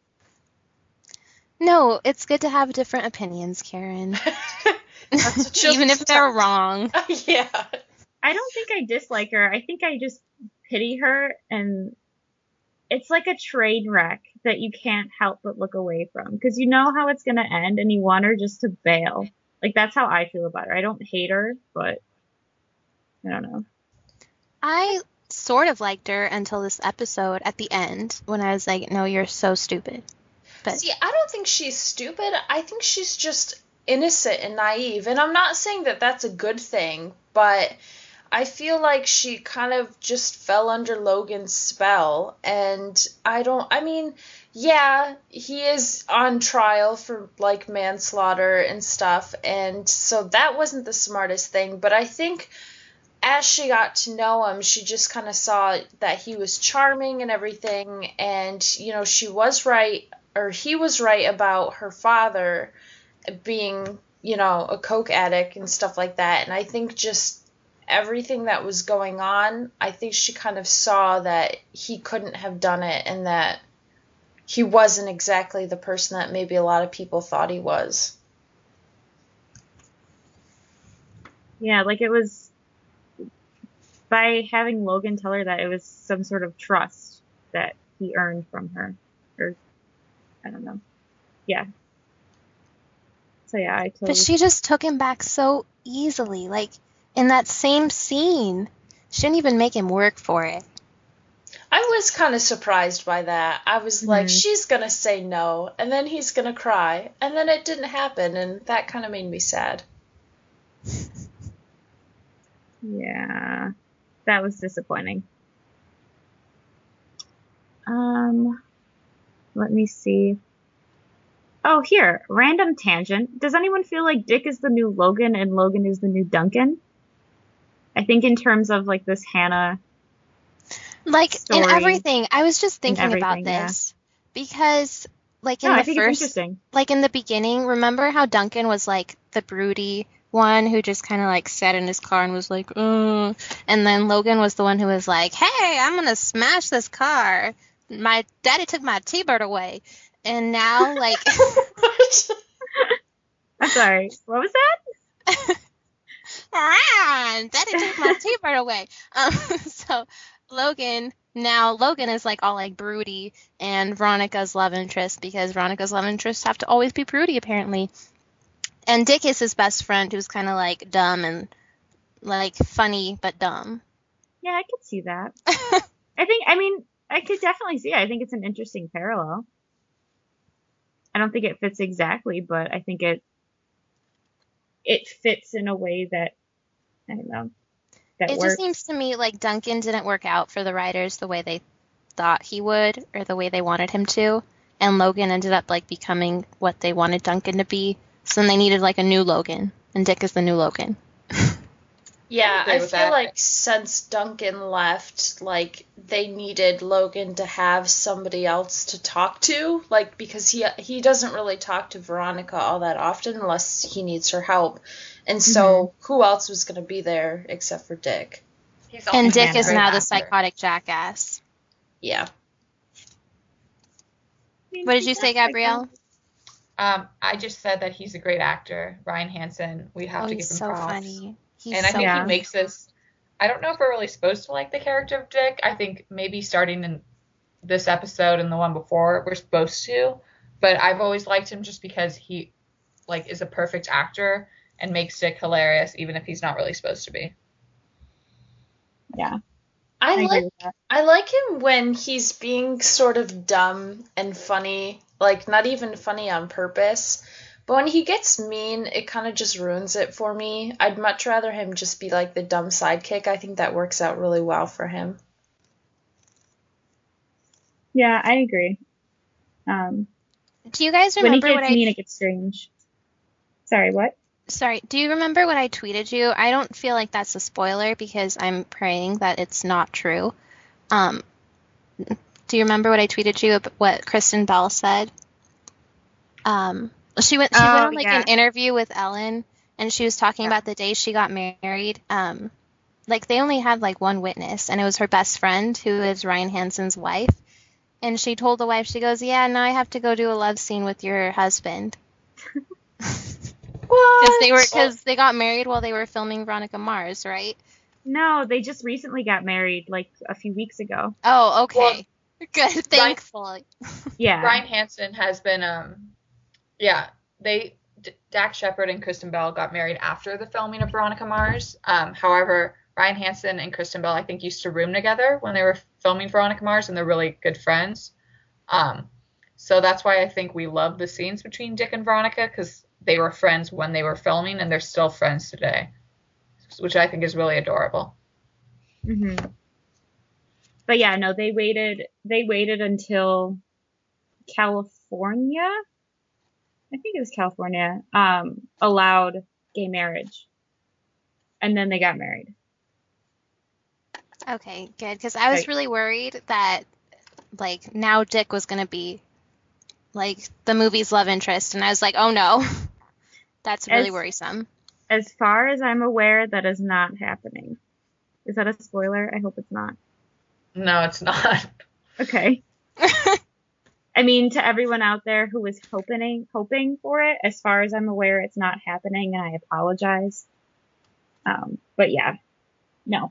No, it's good to have different opinions, Karen. That's what you'll Even if they're wrong. Yeah. I don't think I dislike her. I think I just pity her, and it's like a train wreck that you can't help but look away from. Because you know how it's going to end, and you want her just to bail. Like, that's how I feel about her. I don't hate her, but I don't know. I sort of liked her until this episode at the end when I was like, no, you're so stupid. But See, I don't think she's stupid. I think she's just innocent and naive. And I'm not saying that that's a good thing, but I feel like she kind of just fell under Logan's spell. And I mean, yeah, he is on trial for, like, manslaughter and stuff. And so that wasn't the smartest thing. But I think as she got to know him, she just kind of saw that he was charming and everything. And, you know, she was right, or he was right about her father being, you know, a coke addict and stuff like that. And I think just everything that was going on, I think she kind of saw that he couldn't have done it and that he wasn't exactly the person that maybe a lot of people thought he was. Yeah, like it was by having Logan tell her that it was some sort of trust that he earned from her. Or, I don't know. Yeah. So yeah, I totally... But she just took him back so easily. Like, in that same scene, she didn't even make him work for it. I was kind of surprised by that. I was like, she's going to say no, and then he's going to cry, and then it didn't happen, and that kind of made me sad. Yeah, that was disappointing. Let me see. Oh, here, random tangent. Does anyone feel like Dick is the new Logan and Logan is the new Duncan? I think in terms of like this Hannah, like story, in everything. I was just thinking about yeah. this because, like, in I the think it's first, interesting. like in the beginning, remember how Duncan was like the broody one who just kind of like sat in his car and was like, and then Logan was the one who was like, hey, I'm gonna smash this car. My daddy took my T-bird away, and now like, What? I'm sorry. What was that? Daddy took my T-bird away. So Logan is like all like broody, and Veronica's love interest, because Veronica's love interests have to always be broody apparently. And Dick is his best friend, who's kind of like dumb and like funny but dumb. Yeah, I could see that. I could definitely see it. I think it's an interesting parallel. I don't think it fits exactly, but I think it fits in a way that, I don't know, that It works. just seems to me like Duncan didn't work out for the writers the way they thought he would, or the way they wanted him to, and Logan ended up like becoming what they wanted Duncan to be. So then they needed like a new Logan, and Dick is the new Logan. Yeah, I with feel that. like since Duncan left, like, they needed Logan to have somebody else to talk to, like, because he doesn't really talk to Veronica all that often unless he needs her help. And so who else was going to be there except for Dick? And Dick is Hannah. now the psychotic jackass. Yeah. What did you say, Gabrielle? I just said that he's a great actor, Ryan Hansen. We have Oh, to give he's him so props. funny. He's And I so think he funny. makes us. I don't know if we're really supposed to like the character of Dick. I think maybe starting in this episode and the one before, we're supposed to. But I've always liked him just because he, like, is a perfect actor and makes Dick hilarious, even if he's not really supposed to be. Yeah, I agree like with that. I like him when he's being sort of dumb and funny, like not even funny on purpose. But when he gets mean, it kind of just ruins it for me. I'd much rather him just be like the dumb sidekick. I think that works out really well for him. Yeah, I agree. Do you guys When he remember what gets I mean, it gets strange. Sorry, what? Sorry, do you remember what I tweeted you? I don't feel like that's a spoiler because I'm praying that it's not true. Do you remember what I tweeted you about what Kristen Bell said? She went on like yeah. an interview with Ellen, and she was talking about the day she got married. Like they only had like one witness, and it was her best friend who is Ryan Hansen's wife. And she told the wife, she goes, "Yeah, now I have to go do a love scene with your husband." What? Because they got married while they were filming Veronica Mars, right? No, they just recently got married like a few weeks ago. Oh, okay. Well, good. Thankfully. Yeah. Ryan Hansen has been, Dax Shepard and Kristen Bell got married after the filming of Veronica Mars. However, Ryan Hansen and Kristen Bell, I think, used to room together when they were filming Veronica Mars, and they're really good friends. So that's why I think we love the scenes between Dick and Veronica, because they were friends when they were filming, and they're still friends today, which I think is really adorable. hmm But yeah, no, they waited until California, I think it was California, allowed gay marriage. And then they got married. Okay, good. Because I was Right. really worried that, like, now Dick was going to be, like, the movie's love interest. And I was like, oh no. That's really worrisome. As far as I'm aware, that is not happening. Is that a spoiler? I hope it's not. No, it's not. Okay. I mean, to everyone out there who was hoping for it, as far as I'm aware, it's not happening, and I apologize. But yeah, no.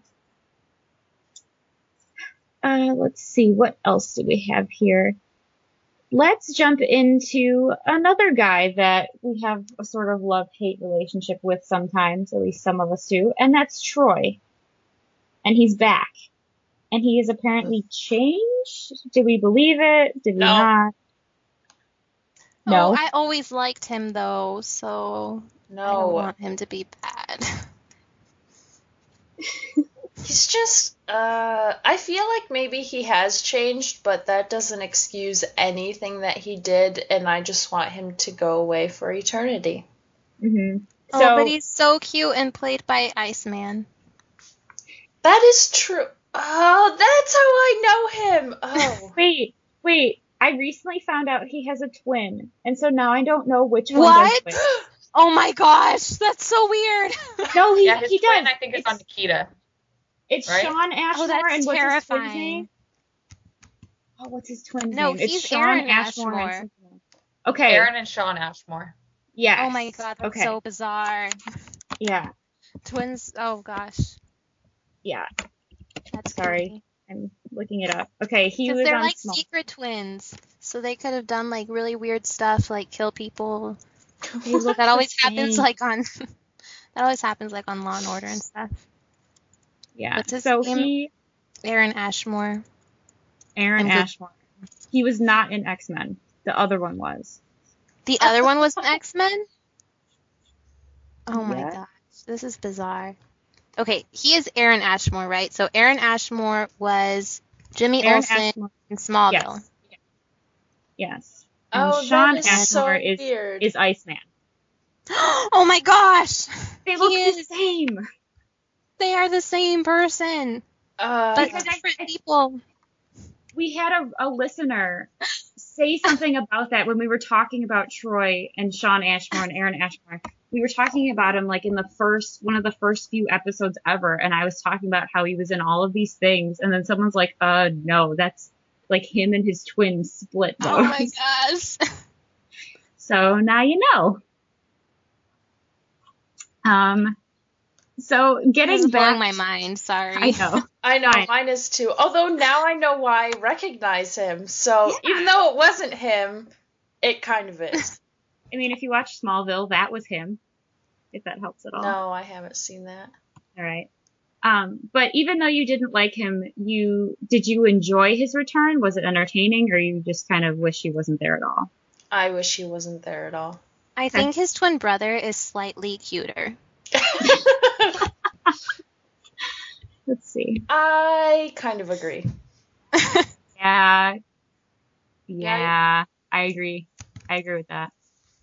Let's see, what else do we have here? Let's jump into another guy that we have a sort of love-hate relationship with sometimes, at least some of us do, and that's Troy. And he's back. And he is apparently changed. Did we believe it? Did we No. not? No. Oh, I always liked him, though, so I don't No. want him to be bad. He's just, I feel like maybe he has changed, but that doesn't excuse anything that he did, and I just want him to go away for eternity. hmm Oh, but he's so cute and played by Iceman. That is true. Oh, that's how I know him. Oh. Wait. I recently found out he has a twin, and so now I don't know which one What? does which. Oh my gosh, that's so weird. No, Yeah, his he twin, does. I think, is on Nikita. It's right? Sean Ashmore, Oh, that's and what's his twin's terrifying. name? Oh, what's his twin's No, name? It's he's Sean Aaron Ashmore. and Ashmore. something else. Okay. Aaron and Sean Ashmore. Yes. Oh my god, that's okay. so bizarre. Yeah. Twins, oh gosh. Yeah. That's Sorry. creepy. I'm looking it up. Okay, he Because was they're on like Small. secret twins, so they could have done like really weird stuff, like kill people. They look That the always happens same. like on that always happens like on Law and Order and stuff. Yeah. What's his So name? Aaron Ashmore. Aaron I'm good. Ashmore. He was not in X-Men. The other one was. The other one was an X-Men? Oh my Yeah. gosh, this is bizarre. Okay, he is Aaron Ashmore, right? So Aaron Ashmore was Jimmy Aaron Olsen Ashmore. in Smallville. Yes. And Oh, Sean that is so Ashmore weird. is Iceman. Oh my gosh! They look He the is. same. They are the same person, but Because different people. we had a listener say something about that when we were talking about Troy and Sean Ashmore and Aaron Ashmore. We were talking about him like in one of the first few episodes ever, and I was talking about how he was in all of these things, and then someone's like, no, that's like him and his twin split those. Oh my gosh. So now you know. So getting It's back, blowing my mind. Sorry. I know. I know, Fine. mine is too. Although now I know why I recognize him. So Yeah. even though it wasn't him, it kind of is. I mean, if you watch Smallville, that was him. If that helps at all. No, I haven't seen that. All right. But even though you didn't like him, did you enjoy his return? Was it entertaining, or you just kind of wish he wasn't there at all? I wish he wasn't there at all. I think his twin brother is slightly cuter. Let's see. I kind of agree. Yeah. Yeah. I agree. I agree with that.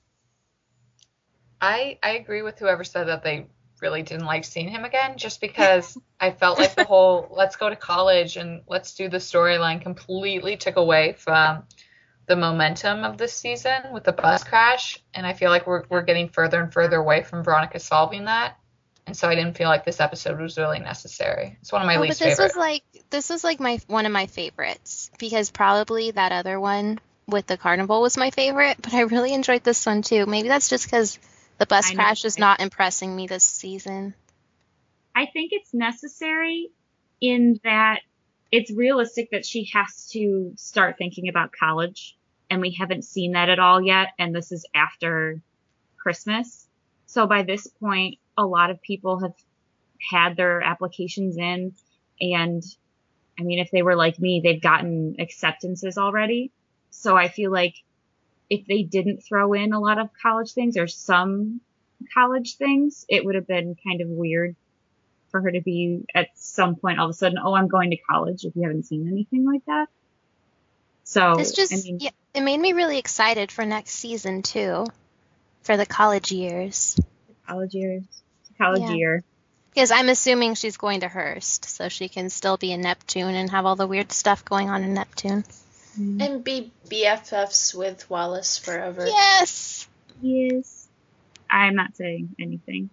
I agree with whoever said that they really didn't like seeing him again, just because I felt like the whole let's go to college and let's do the storyline completely took away from the momentum of this season with the bus crash, and I feel like we're getting further and further away from Veronica solving that, and so I didn't feel like this episode was really necessary. It's one of my least favorite. This was like one of my favorites, because probably that other one with the carnival was my favorite, but I really enjoyed this one too. Maybe that's just because the bus crash is not impressing me this season. I think it's necessary in that it's realistic that she has to start thinking about college, and we haven't seen that at all yet, and this is after Christmas. So by this point, a lot of people have had their applications in, and I mean, if they were like me, they've gotten acceptances already. So I feel like if they didn't throw in a lot of college things or some college things, it would have been kind of weird for her to be at some point all of a sudden, oh, I'm going to college, if you haven't seen anything like that. So it made me really excited for next season too, for the college years. College year. Because I'm assuming she's going to Hearst, so she can still be in Neptune and have all the weird stuff going on in Neptune. And be BFFs with Wallace forever. Yes! Yes. I'm not saying anything.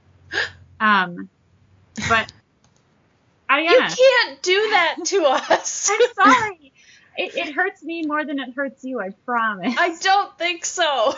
But Ariana, you can't do that to us. I'm sorry. It hurts me more than it hurts you, I promise. I don't think so.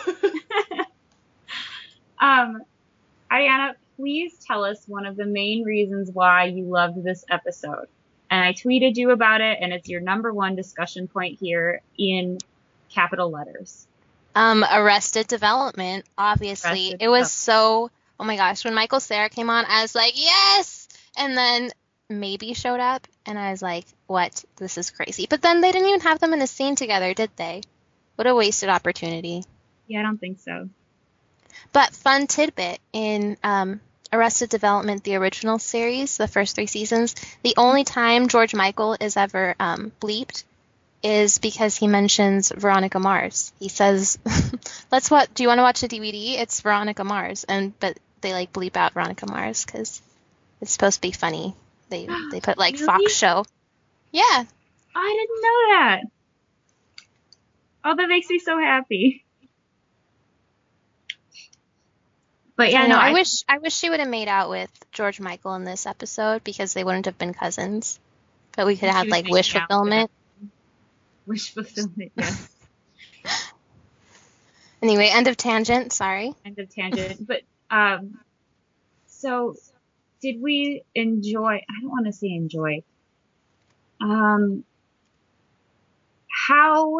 Ariana, please tell us one of the main reasons why you loved this episode. And I tweeted you about it, and it's your number one discussion point here in capital letters. Arrested Development, obviously. It was so, oh my gosh, when Michael Cera came on, I was like, yes! And then Maybe showed up, and I was like, what? This is crazy. But then they didn't even have them in a scene together, did they? What a wasted opportunity. Yeah, I don't think so. But fun tidbit, in Arrested Development, the original series, the first 3 seasons, the only time George Michael is ever bleeped is because he mentions Veronica Mars. He says, do you want to watch the DVD? It's Veronica Mars. But they like bleep out Veronica Mars because it's supposed to be funny. They put like Really? Fox show. Yeah. I didn't know that. Oh, that makes me so happy. But yeah, I wish she would have made out with George Michael in this episode because they wouldn't have been cousins. But we could have had like wish fulfillment. Wish fulfillment, yes. Anyway, end of tangent. Sorry. End of tangent. But so did we enjoy? I don't want to say enjoy. How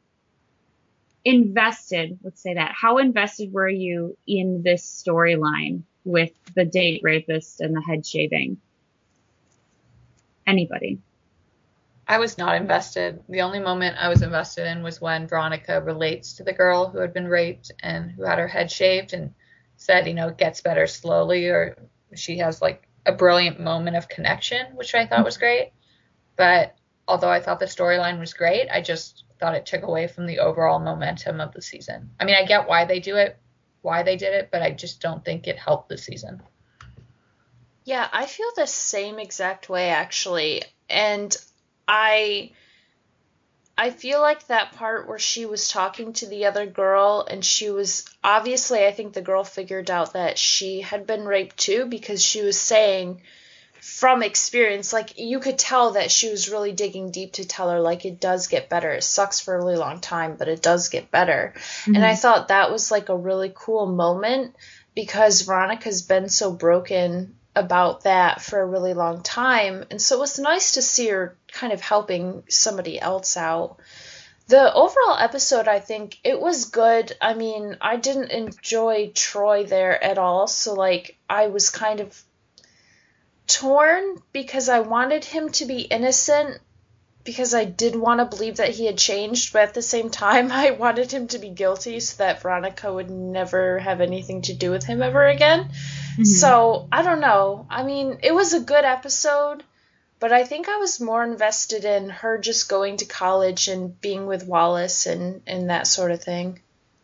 invested? Let's say that. How invested were you in this storyline with the date rapist and the head shaving? Anybody? I was not invested. The only moment I was invested in was when Veronica relates to the girl who had been raped and who had her head shaved and said, it gets better slowly, or she has like a brilliant moment of connection, which I thought was great. But although I thought the storyline was great, I just thought it took away from the overall momentum of the season. I mean, I get why they did it, but I just don't think it helped the season. Yeah, I feel the same exact way, actually. And I feel like that part where she was talking to the other girl, and she was, obviously, I think the girl figured out that she had been raped too, because she was saying from experience, like, you could tell that she was really digging deep to tell her, like, it does get better. It sucks for a really long time, but it does get better. Mm-hmm. And I thought that was, like, a really cool moment because Veronica's been so broken about that for a really long time. And so it was nice to see her kind of helping somebody else out. The overall episode, I think, it was good. I mean, I didn't enjoy Troy there at all, so, like, I was kind of torn because I wanted him to be innocent because I did want to believe that he had changed, but at the same time, I wanted him to be guilty so that Veronica would never have anything to do with him ever again. Mm-hmm. So, I don't know. I mean, it was a good episode, but I think I was more invested in her just going to college and being with Wallace and that sort of thing.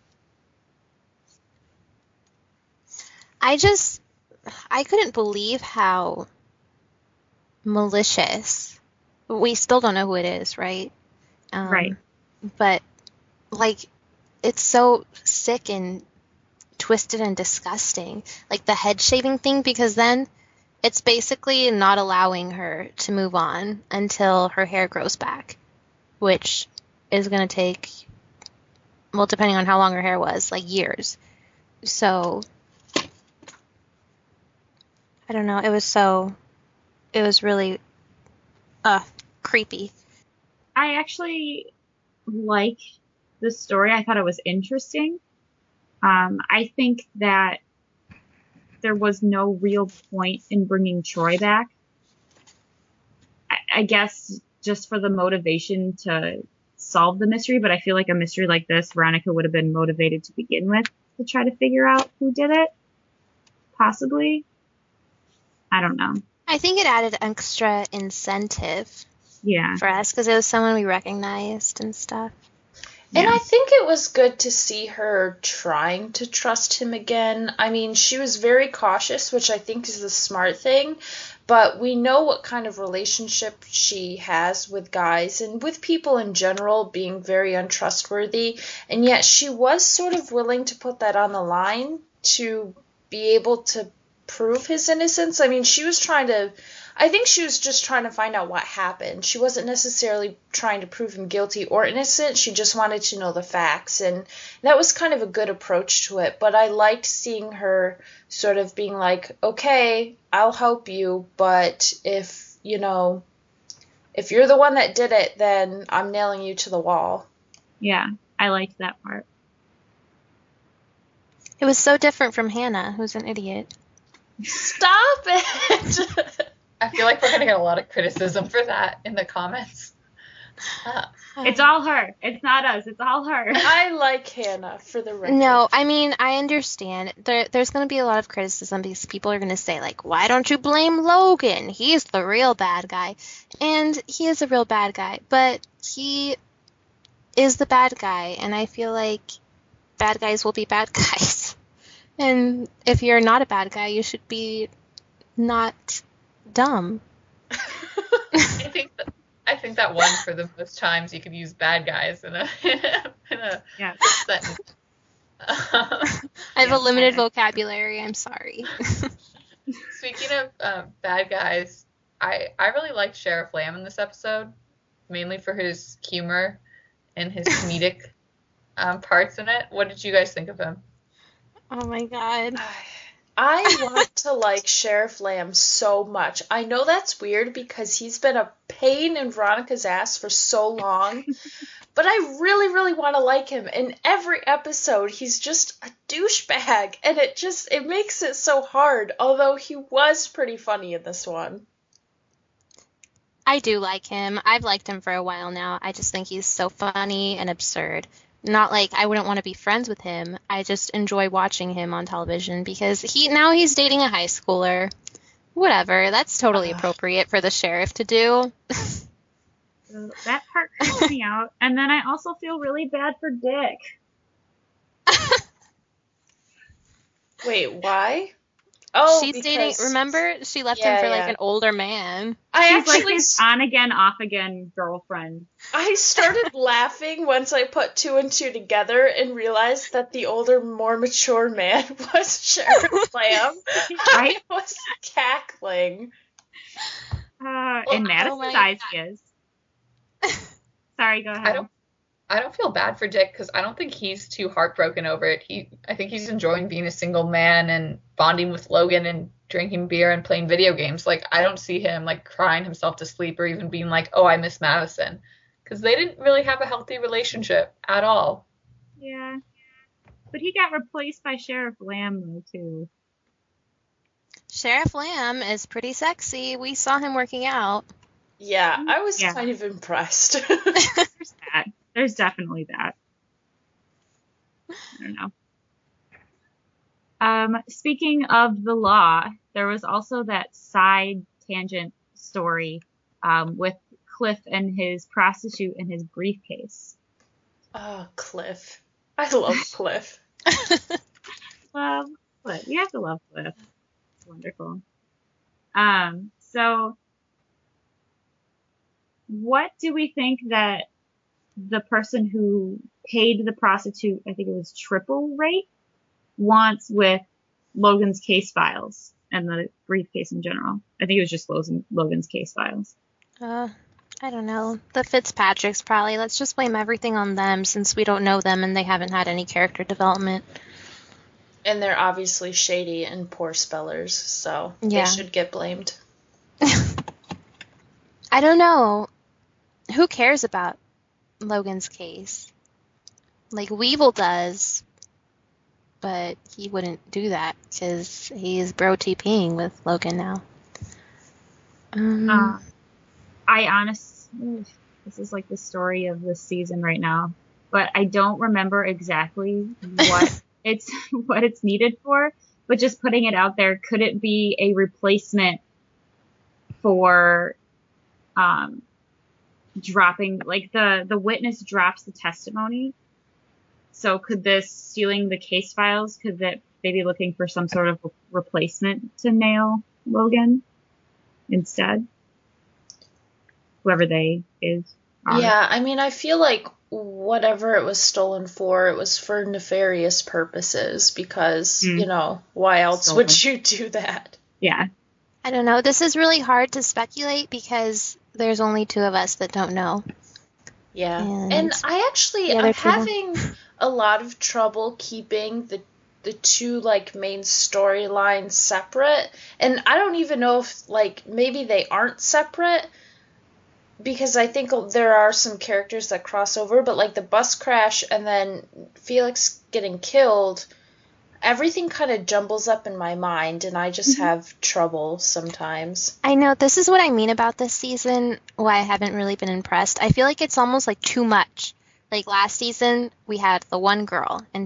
I couldn't believe how malicious. We still don't know who it is, right? Right. But, like, it's so sick and twisted and disgusting. Like, the head shaving thing, because then it's basically not allowing her to move on until her hair grows back, which is going to take, well, depending on how long her hair was, like, years. So, I don't know. It was really creepy. I actually like the story. I thought it was interesting. I think that there was no real point in bringing Troy back. I guess just for the motivation to solve the mystery, but I feel like a mystery like this, Veronica would have been motivated to begin with to try to figure out who did it. Possibly. I don't know. I think it added extra incentive for us because it was someone we recognized and stuff. And I think it was good to see her trying to trust him again. I mean, she was very cautious, which I think is the smart thing, but we know what kind of relationship she has with guys and with people in general being very untrustworthy, and yet she was sort of willing to put that on the line to be able to prove his innocence. I mean, I think she was just trying to find out what happened. She wasn't necessarily trying to prove him guilty or innocent. She just wanted to know the facts. And that was kind of a good approach to it. But I liked seeing her sort of being like, okay, I'll help you. But if you're the one that did it, then I'm nailing you to the wall. Yeah, I liked that part. It was so different from Hannah, who's an idiot. Stop it! I feel like we're going to get a lot of criticism for that in the comments. It's all her. It's not us. It's all her. I like Hannah, for the record. No, I mean, I understand. There's going to be a lot of criticism because people are going to say, like, why don't you blame Logan? He's the real bad guy. And he is a real bad guy. But he is the bad guy. And I feel like bad guys will be bad guys. And if you're not a bad guy, you should be not dumb. I think that won for the most times you could use bad guys in a sentence. I have a limited vocabulary. I'm sorry. Speaking of bad guys, I really liked Sheriff Lamb in this episode, mainly for his humor and his comedic parts in it. What did you guys think of him? Oh my god. I want to like Sheriff Lamb so much. I know that's weird because he's been a pain in Veronica's ass for so long, but I really, really want to like him. In every episode, he's just a douchebag, and it makes it so hard, although he was pretty funny in this one. I do like him. I've liked him for a while now. I just think he's so funny and absurd. Not like I wouldn't want to be friends with him. I just enjoy watching him on television because he's dating a high schooler. Whatever. That's totally appropriate for the sheriff to do. So that part creeps me out. And then I also feel really bad for Dick. Wait, why? Oh, she's dating. Remember, she left him for like an older man. She's like his on again, off again girlfriend. I started laughing once I put two and two together and realized that the older, more mature man was Sheriff Lamb. I was cackling. In Madison's eyes, he is. Sorry, go ahead. I don't feel bad for Dick because I don't think he's too heartbroken over it. I think he's enjoying being a single man and bonding with Logan and drinking beer and playing video games. Like, I don't see him like crying himself to sleep or even being like, oh, I miss Madison, because they didn't really have a healthy relationship at all. Yeah, but he got replaced by Sheriff Lamb though too. Sheriff Lamb is pretty sexy. We saw him working out. Yeah, I was kind of impressed. There's that. There's definitely that. I don't know. Speaking of the law, there was also that side tangent story with Cliff and his prostitute and his briefcase. Oh, Cliff. I love Cliff. Love Cliff. You have to love Cliff. It's wonderful. So what do we think that the person who paid the prostitute, I think it was triple rate, wants with Logan's case files and the briefcase in general? I think it was just Logan's case files. I don't know. The Fitzpatricks probably. Let's just blame everything on them since we don't know them and they haven't had any character development. And they're obviously shady and poor spellers, so they should get blamed. I don't know. Who cares about Logan's case? Like, Weevil does, but he wouldn't do that because he's bro TPing with Logan now. This is like the story of this season right now, but I don't remember exactly what it's needed for, but just putting it out there, could it be a replacement for dropping, like the witness drops the testimony? So could this stealing the case files, could that they be looking for some sort of replacement to nail Logan instead? Whoever they is. Yeah, I mean, I feel like whatever it was stolen for, it was for nefarious purposes because, you know, why else would you do that? Yeah. I don't know. This is really hard to speculate because there's only two of us that don't know. Yeah. And I'm having a lot of trouble keeping the two, like, main storylines separate. And I don't even know if, like, maybe they aren't separate, because I think there are some characters that cross over, but, like, the bus crash and then Felix getting killed, everything kind of jumbles up in my mind, and I just have trouble sometimes. I know. This is what I mean about this season, why I haven't really been impressed. I feel like it's almost, like, too much. Like, last season, we had the one girl, and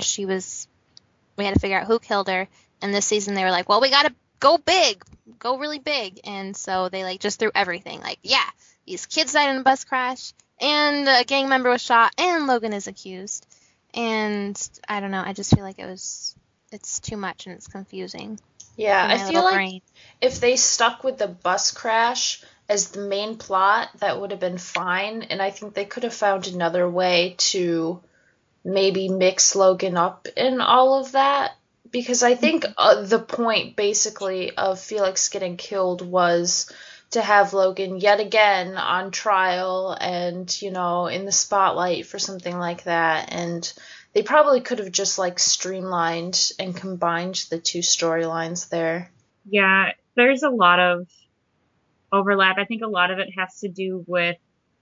we had to figure out who killed her, and this season they were like, well, we gotta go big, go really big, and so they, like, just threw everything. Like, yeah, these kids died in a bus crash, and a gang member was shot, and Logan is accused. And I don't know, I just feel like it's too much and it's confusing. Yeah, I feel like if they stuck with the bus crash as the main plot, that would have been fine, and I think they could have found another way to maybe mix Logan up in all of that, because I think the point, basically, of Felix getting killed was to have Logan yet again on trial and, you know, in the spotlight for something like that. And they probably could have just, like, streamlined and combined the two storylines there. Yeah, there's a lot of overlap. I think a lot of it has to do with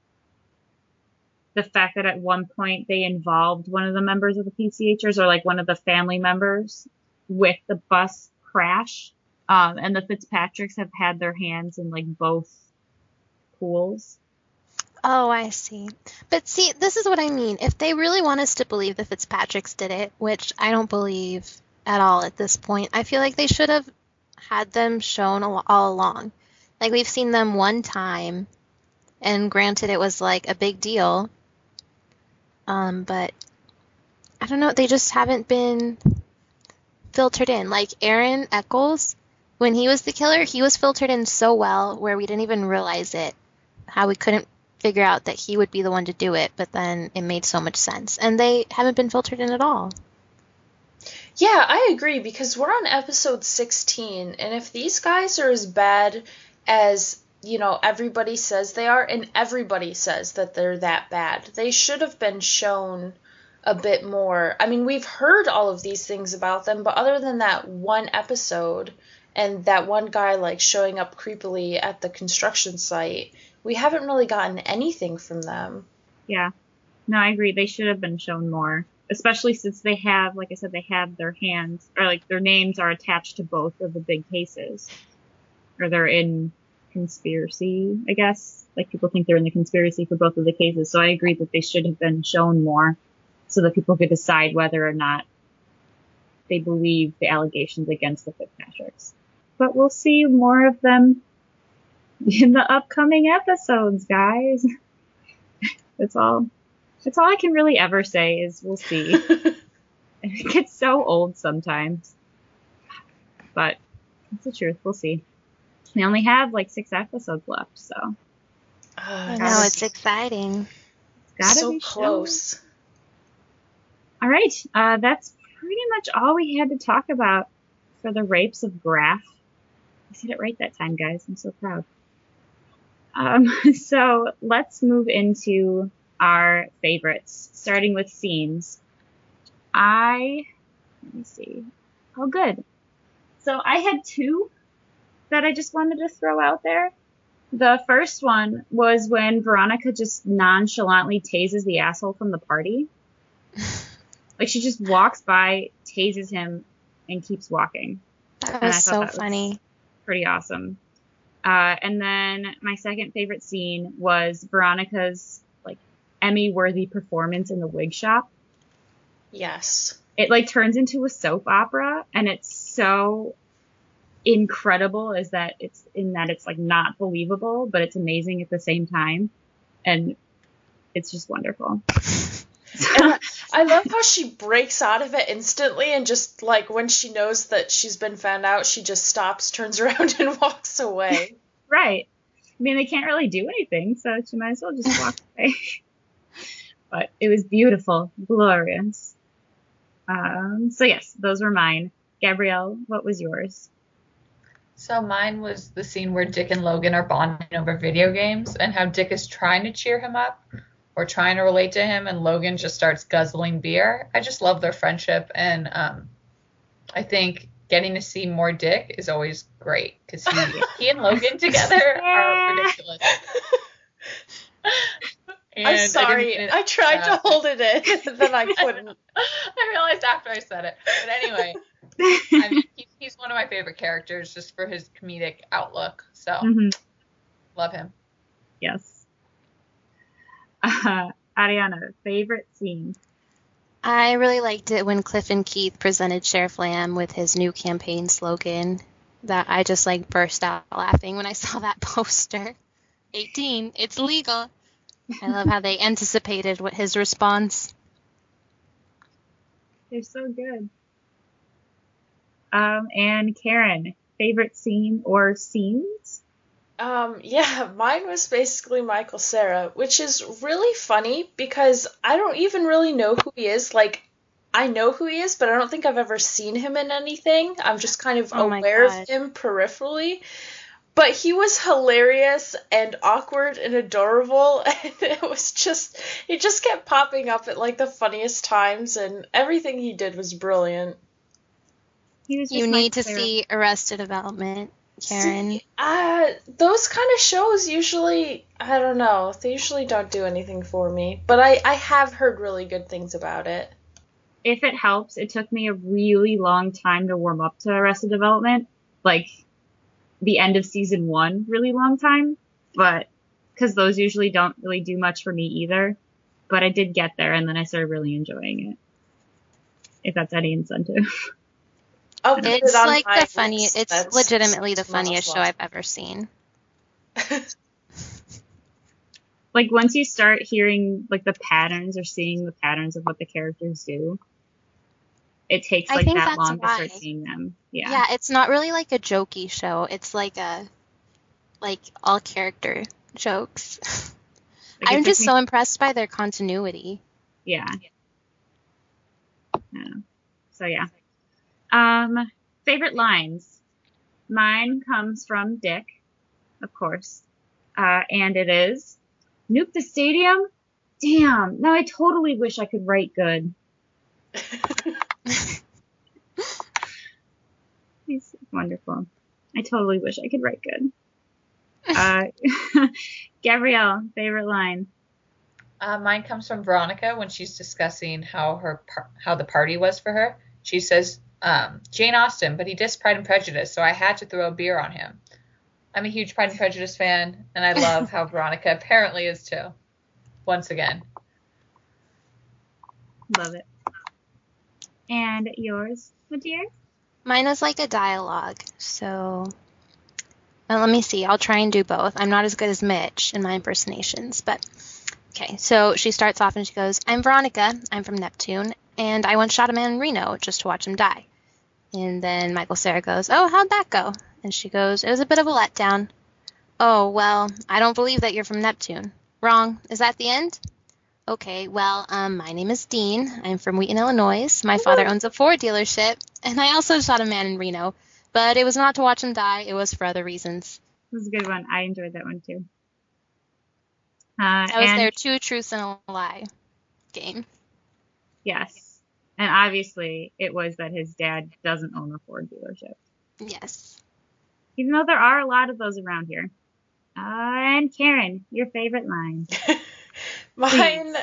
the fact that at one point they involved one of the members of the PCHers, or, like, one of the family members with the bus crash. And the Fitzpatricks have had their hands in, like, both pools. Oh, I see. But see, this is what I mean. If they really want us to believe the Fitzpatricks did it, which I don't believe at all at this point, I feel like they should have had them shown all along. Like, we've seen them one time, and granted it was, like, a big deal. But I don't know, they just haven't been filtered in. Like, Aaron Eccles, when he was the killer, he was filtered in so well where we didn't even realize it, how we couldn't figure out that he would be the one to do it, but then it made so much sense. And they haven't been filtered in at all. Yeah, I agree, because we're on episode 16, and if these guys are as bad as, everybody says they are, and everybody says that they're that bad. They should have been shown a bit more. I mean, we've heard all of these things about them, but other than that one episode and that one guy like showing up creepily at the construction site, we haven't really gotten anything from them. Yeah. No, I agree. They should have been shown more, especially since they have, like I said, they have their hands, or like their names are attached to both of the big cases. Or they're in conspiracy, I guess. Like, people think they're in the conspiracy for both of the cases. So I agree that they should have been shown more so that people could decide whether or not they believe the allegations against the Fitzpatricks. But we'll see more of them in the upcoming episodes, guys. That's all I can really ever say is we'll see. It gets so old sometimes. But it's the truth. We'll see. They only have like 6 episodes left, so. I know, it's exciting. Gotta so be close. All right, that's pretty much all we had to talk about for the rapes of Graff. I said it right that time, guys. I'm so proud. So let's move into our favorites, starting with scenes. Let me see. Oh, good. So I had 2 that I just wanted to throw out there. The first one was when Veronica just nonchalantly tases the asshole from the party. Like, she just walks by, tases him, and keeps walking. That was so funny. Pretty awesome. And then my second favorite scene was Veronica's, like, Emmy-worthy performance in the wig shop. Yes. It, like, turns into a soap opera, and it's so incredible it's like not believable, but it's amazing at the same time. And it's just wonderful. And I love how she breaks out of it instantly and just, like, when she knows that she's been found out, she just stops, turns around, and walks away. Right. I mean, they can't really do anything, so she might as well just walk away. But it was beautiful. Glorious. So yes, those were mine. Gabrielle, what was yours? So mine was the scene where Dick and Logan are bonding over video games and how Dick is trying to cheer him up or trying to relate to him, and Logan just starts guzzling beer. I just love their friendship, and I think getting to see more Dick is always great because he and Logan together are ridiculous. I'm sorry. I tried to hold it in, then I couldn't. I realized after I said it. But anyway, I mean, he's one of my favorite characters just for his comedic outlook. So, love him. Yes. Ariana, favorite scene? I really liked it when Cliff and Keith presented Sheriff Lamb with his new campaign slogan. That I just like burst out laughing when I saw that poster. 18, it's legal. I love how they anticipated what his response. They're so good. And Karen, favorite scene or scenes? Yeah, mine was basically Michael Cera, which is really funny because I don't even really know who he is. Like, I know who he is, but I don't think I've ever seen him in anything. I'm just kind of aware of him peripherally. But he was hilarious and awkward and adorable, and he just kept popping up at, like, the funniest times, and everything he did was brilliant. You need to see Arrested Development, Karen. Those kind of shows usually, I don't know, they usually don't do anything for me, but I have heard really good things about it. If it helps, it took me a really long time to warm up to Arrested Development. Like, the end of season 1, really long time, but because those usually don't really do much for me either. But I did get there, and then I started really enjoying it. If that's any incentive. It's like the funniest. It's legitimately the funniest show I've ever seen. Like, once you start hearing like the patterns or seeing the patterns of what the characters do, it takes like that long to start seeing them. Yeah, it's not really like a jokey show. It's like all character jokes. Like, I'm just so impressed by their continuity. Yeah. So yeah. Favorite lines. Mine comes from Dick. of course. And it is Nuke the Stadium? Damn, now I totally wish I could write good. It's wonderful. I totally wish I could write good. Gabrielle, favorite line? Mine comes from Veronica when she's discussing how the party was for her. She says, Jane Austen, but he dissed Pride and Prejudice, so I had to throw a beer on him. I'm a huge Pride and Prejudice fan, and I love how Veronica apparently is too. Once again. Love it. And yours, my dear? Mine is like a dialogue, so let me see. I'll try and do both. I'm not as good as Mitch in my impersonations, but okay. So she starts off and she goes, I'm Veronica. I'm from Neptune, and I once shot a man in Reno just to watch him die. And then Michael Cera goes, oh, how'd that go? And she goes, it was a bit of a letdown. Oh, well, I don't believe that you're from Neptune. Wrong. Is that the end? Okay, well, my name is Dean. I'm from Wheaton, Illinois. My father owns a Ford dealership, and I also shot a man in Reno. But it was not to watch him die. It was for other reasons. It was a good one. I enjoyed that one, too. That was their 2 truths and a lie game. Yes. And obviously, it was that his dad doesn't own a Ford dealership. Yes. Even though there are a lot of those around here. And Karen, your favorite line? Mine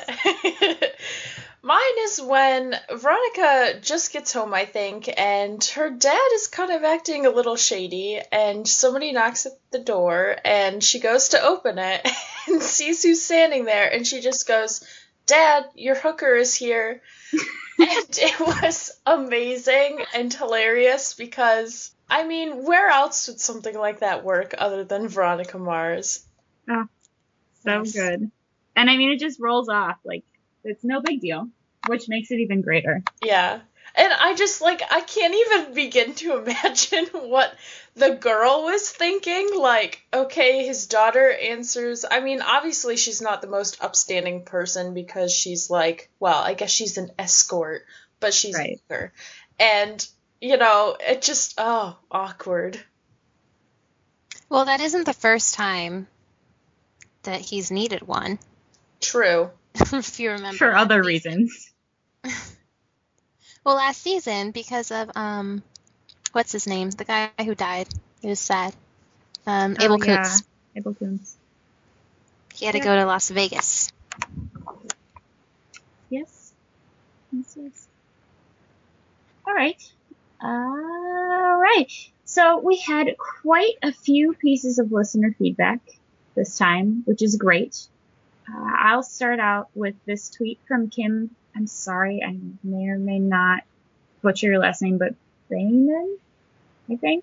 is when Veronica just gets home, I think, and her dad is kind of acting a little shady, and somebody knocks at the door, and she goes to open it and sees who's standing there, and she just goes, Dad, your hooker is here. And it was amazing and hilarious because, I mean, where else would something like that work other than Veronica Mars? Oh, so good. And I mean, it just rolls off. Like, it's no big deal, which makes it even greater. Yeah. And I just, like, I can't even begin to imagine what the girl was thinking. Like, okay, his daughter answers. I mean, obviously she's not the most upstanding person because she's like, well, I guess she's an escort, but she's right. Her. And, you know, it just, awkward. Well, that isn't the first time that he's needed one. True. If you remember. For other reasons. Well, last season, because of, what's his name? The guy who died. It was sad. Abel Koontz. Yeah. Abel Koontz. He had to go to Las Vegas. Yes. Yes. All right. So we had quite a few pieces of listener feedback this time, which is great. I'll start out with this tweet from Kim. I'm sorry, I may or may not butcher your last name, but Raymond, I think.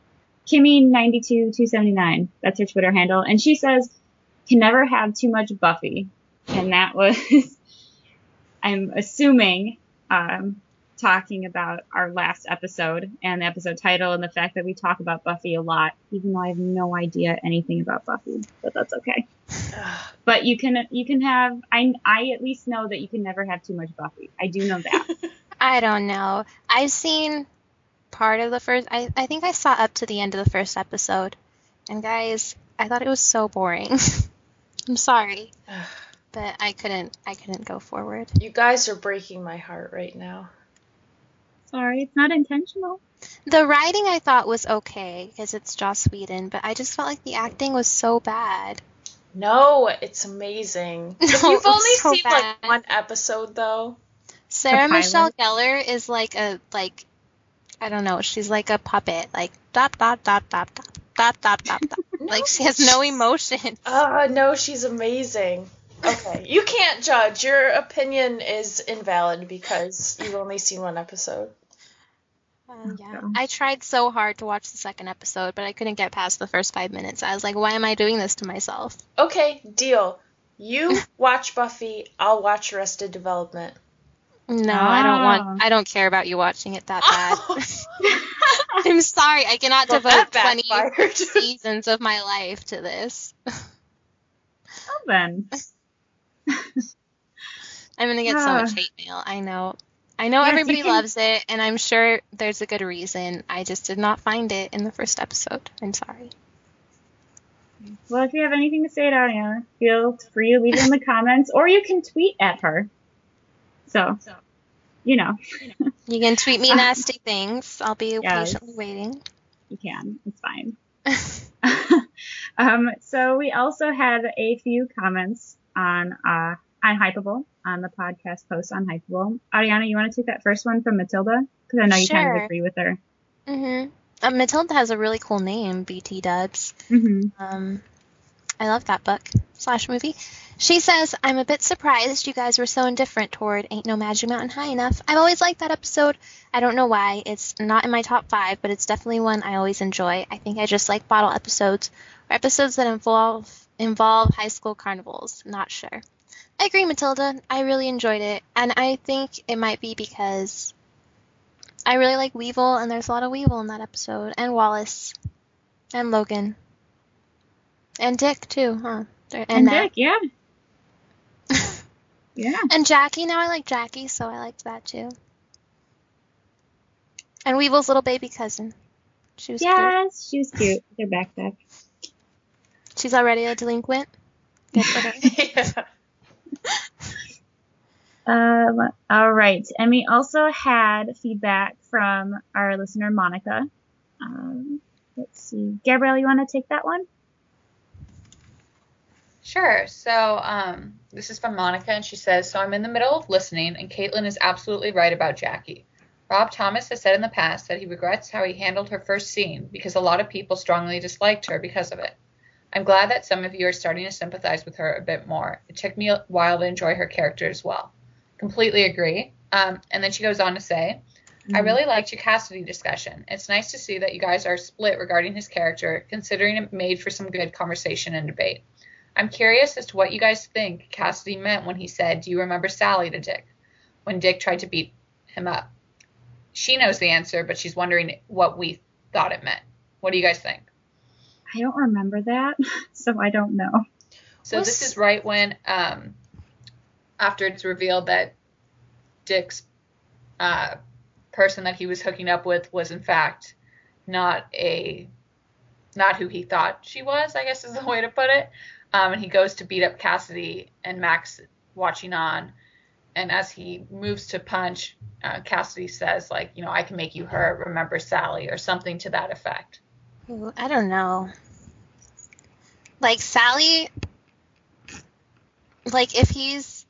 Kimmy92279, that's her Twitter handle. And she says, can never have too much Buffy. And that was, I'm assuming, talking about our last episode and the episode title and the fact that we talk about Buffy a lot, even though I have no idea anything about Buffy, but that's okay. But you can have, I at least know that you can never have too much Buffy. I do know that. I don't know. I've seen part of the first, I think I saw up to the end of the first episode. And guys, I thought it was so boring. I'm sorry. But I couldn't go forward. You guys are breaking my heart right now. Sorry, it's not intentional. The writing I thought was okay because it's Joss Whedon, but I just felt like the acting was so bad. No, it's amazing. No, You've only so seen bad. like one episode though. Sarah Michelle Gellar is like I don't know, she's like a puppet, like dot dot dot dot dot dot dot dot dot. Like she has no emotion. No, she's amazing. Okay, you can't judge. Your opinion is invalid because you've only seen one episode. Yeah, I tried so hard to watch the second episode, but I couldn't get past the first 5 minutes. I was like, why am I doing this to myself? Okay, deal. You watch Buffy, I'll watch Arrested Development. No, I don't care about you watching it that bad. I'm sorry, I cannot devote 20 seasons of my life to this. Well then. I'm gonna get so much hate mail, I know. I know everybody loves it, and I'm sure there's a good reason. I just did not find it in the first episode. I'm sorry. Well, if you have anything to say to Ariana, feel free to leave it in the comments, or you can tweet at her. So, you know. You can tweet me nasty things. I'll be Yes. patiently waiting. You can. It's fine. So we also had a few comments on Hypeable, on the podcast post on Hypeable. Ariana, you want to take that first one from Matilda? Because I know you kind Sure. of agree with her. Mm-hmm. Matilda has a really cool name, BT Dubs. Mm-hmm. I love that book / movie. She says, I'm a bit surprised you guys were so indifferent toward Ain't No Magic Mountain High Enough. I've always liked that episode. I don't know why. It's not in my top 5, but it's definitely one I always enjoy. I think I just like bottle episodes, or episodes that involve high school carnivals. Not sure. I agree, Matilda. I really enjoyed it, and I think it might be because I really like Weevil, and there's a lot of Weevil in that episode, and Wallace, and Logan. And Dick, too, huh? And Dick, yeah. Yeah. And Jackie, now I like Jackie, so I liked that, too. And Weevil's little baby cousin. She was cute. Yes, she was cute. Their backpack. She's already a delinquent. Good for her. Yeah. All right. And we also had feedback from our listener, Monica. Let's see. Gabrielle, you want to take that one? Sure. So this is from Monica, and she says, so I'm in the middle of listening, and Caitlin is absolutely right about Jackie. Rob Thomas has said in the past that he regrets how he handled her first scene because a lot of people strongly disliked her because of it. I'm glad that some of you are starting to sympathize with her a bit more. It took me a while to enjoy her character as well. Completely agree. And then she goes on to say, I really liked your Cassidy discussion. It's nice to see that you guys are split regarding his character, considering it made for some good conversation and debate. I'm curious as to what you guys think Cassidy meant when he said, do you remember Sally to Dick, when Dick tried to beat him up? She knows the answer, but she's wondering what we thought it meant. What do you guys think? I don't remember that, so I don't know. So this is right when, after it's revealed that Dick's person that he was hooking up with was in fact not who he thought she was, I guess is the way to put it. And he goes to beat up Cassidy, and Max watching on. And as he moves to punch, Cassidy says, like, you know, I can make you hurt, remember Sally, or something to that effect. Ooh, I don't know. Like, Sally, like, if he's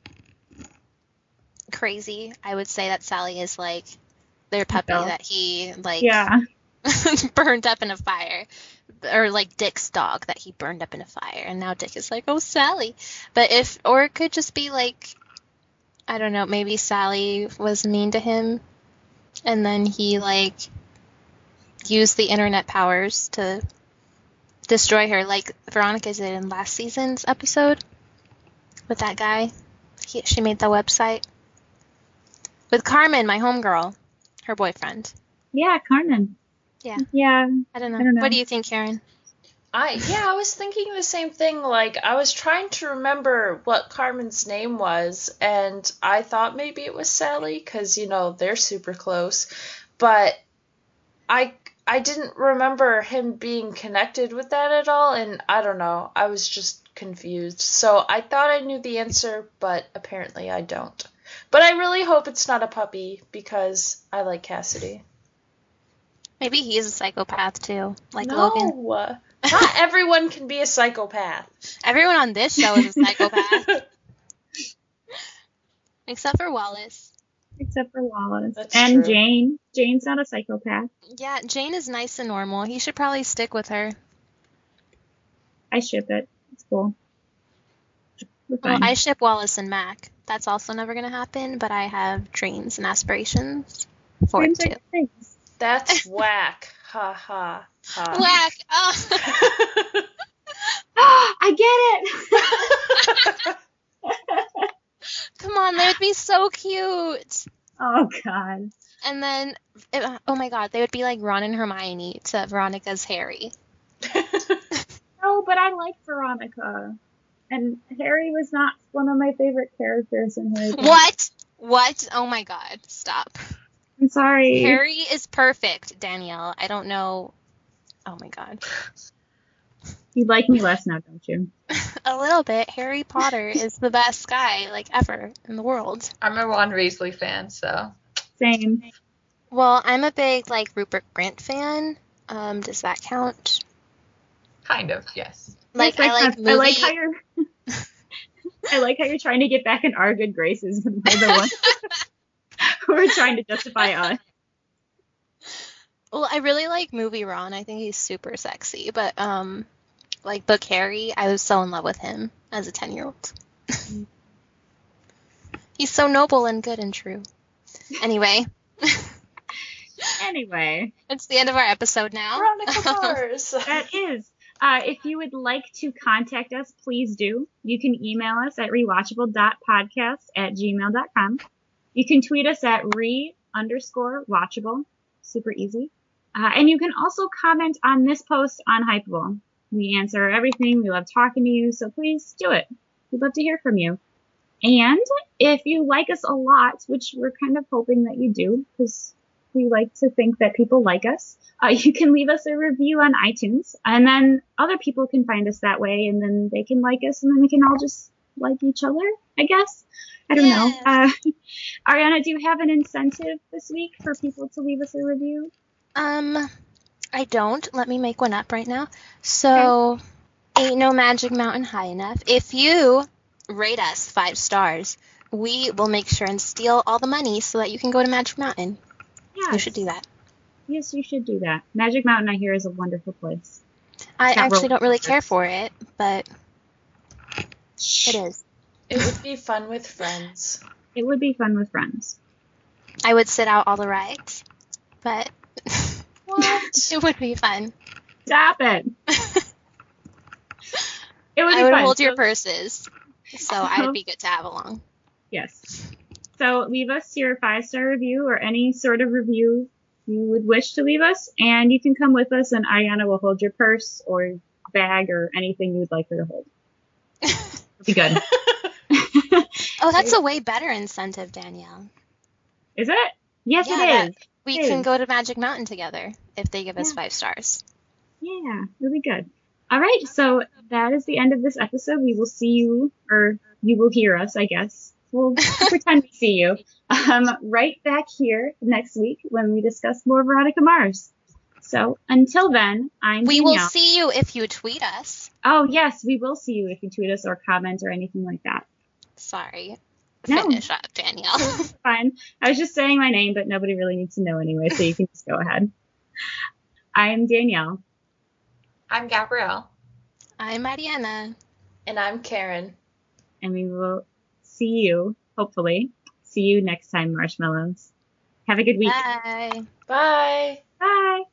crazy, I would say that Sally is, like, their puppy that he, like, burned up in a fire. Or, like, Dick's dog that he burned up in a fire. And now Dick is like, oh, Sally. But or it could just be, like, I don't know, maybe Sally was mean to him. And then he, like, used the internet powers to destroy her, like Veronica did in last season's episode with that guy. She made the website. With Carmen, my homegirl, her boyfriend. Yeah, Carmen. Yeah. I don't know. What do you think, Karen? I was thinking the same thing. Like, I was trying to remember what Carmen's name was, and I thought maybe it was Sally, because, you know, they're super close. But I didn't remember him being connected with that at all, and I don't know. I was just confused. So I thought I knew the answer, but apparently I don't. But I really hope it's not a puppy, because I like Cassidy. Maybe he's a psychopath, too, like No. Logan. Not everyone can be a psychopath. Everyone on this show is a psychopath. Except for Wallace. That's true. and Jane. Jane's not a psychopath. Yeah, Jane is nice and normal. He should probably stick with her. I ship it. It's cool. Well, I ship Wallace and Mac. That's also never going to happen, but I have dreams and aspirations for it, too. That's whack. Ha ha ha. Whack! Oh. I get it! Come on, they would be so cute. Oh, God. And then, oh my God, they would be like Ron and Hermione to Veronica's Harry. No, but I like Veronica. And Harry was not one of my favorite characters in Harry Potter. What? Oh my God, stop. I'm sorry. Harry is perfect, Danielle. I don't know. Oh my God. You like me less now, don't you? A little bit. Harry Potter is the best guy, like, ever in the world. I'm a Ron Weasley fan, so. Same. Well, I'm a big, like, Rupert Grint fan. Does that count? Kind of, yes. Like, Yes, I like movie... I like how you're. I like how you're trying to get back in our good graces when we're the ones who are trying to justify us. Well, I really like movie Ron. I think he's super sexy. But, like, Book Harry, I was so in love with him as a 10-year-old. He's so noble and good and true. Anyway. Anyway. It's the end of our episode now. Veronica Mars. That is. If you would like to contact us, please do. You can email us at rewatchable.podcast@gmail.com. You can tweet us at re_watchable. Super easy. And you can also comment on this post on Hypeable. We answer everything. We love talking to you, so please do it. We'd love to hear from you. And if you like us a lot, which we're kind of hoping that you do, because we like to think that people like us, you can leave us a review on iTunes, and then other people can find us that way, and then they can like us, and then we can all just like each other, I guess. I don't know. Ariana, do you have an incentive this week for people to leave us a review? I don't. Let me make one up right now. So, Ain't No Magic Mountain high enough. If you rate us 5 stars, we will make sure and steal all the money so that you can go to Magic Mountain. Yes. You should do that. Yes, you should do that. Magic Mountain, I hear, is a wonderful place. I Not actually don't really roller care coasters. for it, but it is. It would be fun with friends. It would be fun with friends. I would sit out all the rides, but What? it would be fun. Stop it. It would be I would fun. hold your So- purses, so I would be good to have along. Yes. So leave us your 5-star review or any sort of review you would wish to leave us, and you can come with us, and Ariana will hold your purse or bag or anything you would like her to hold. It'll be good. Oh, that's a way better incentive, Danielle. Is it? Yes, Yeah, it is. We It can is. go to Magic Mountain together if they give us Yeah. 5 stars. Yeah, really good. All right, so that is the end of this episode. We will see you, or you will hear us, I guess. We'll pretend we see you right back here next week when we discuss more Veronica Mars. So until then, I'm We will Danielle. see you if you tweet us. Oh, yes, we will see you if you tweet us or comment or anything like that. Sorry. No. Finish up, Danielle. Fine. I was just saying my name, but nobody really needs to know anyway, so you can just go ahead. I am Danielle. I'm Gabrielle. I'm Mariana. And I'm Karen. And we will see you, hopefully, see you next time, Marshmallows. Have a good week. Bye. Bye. Bye.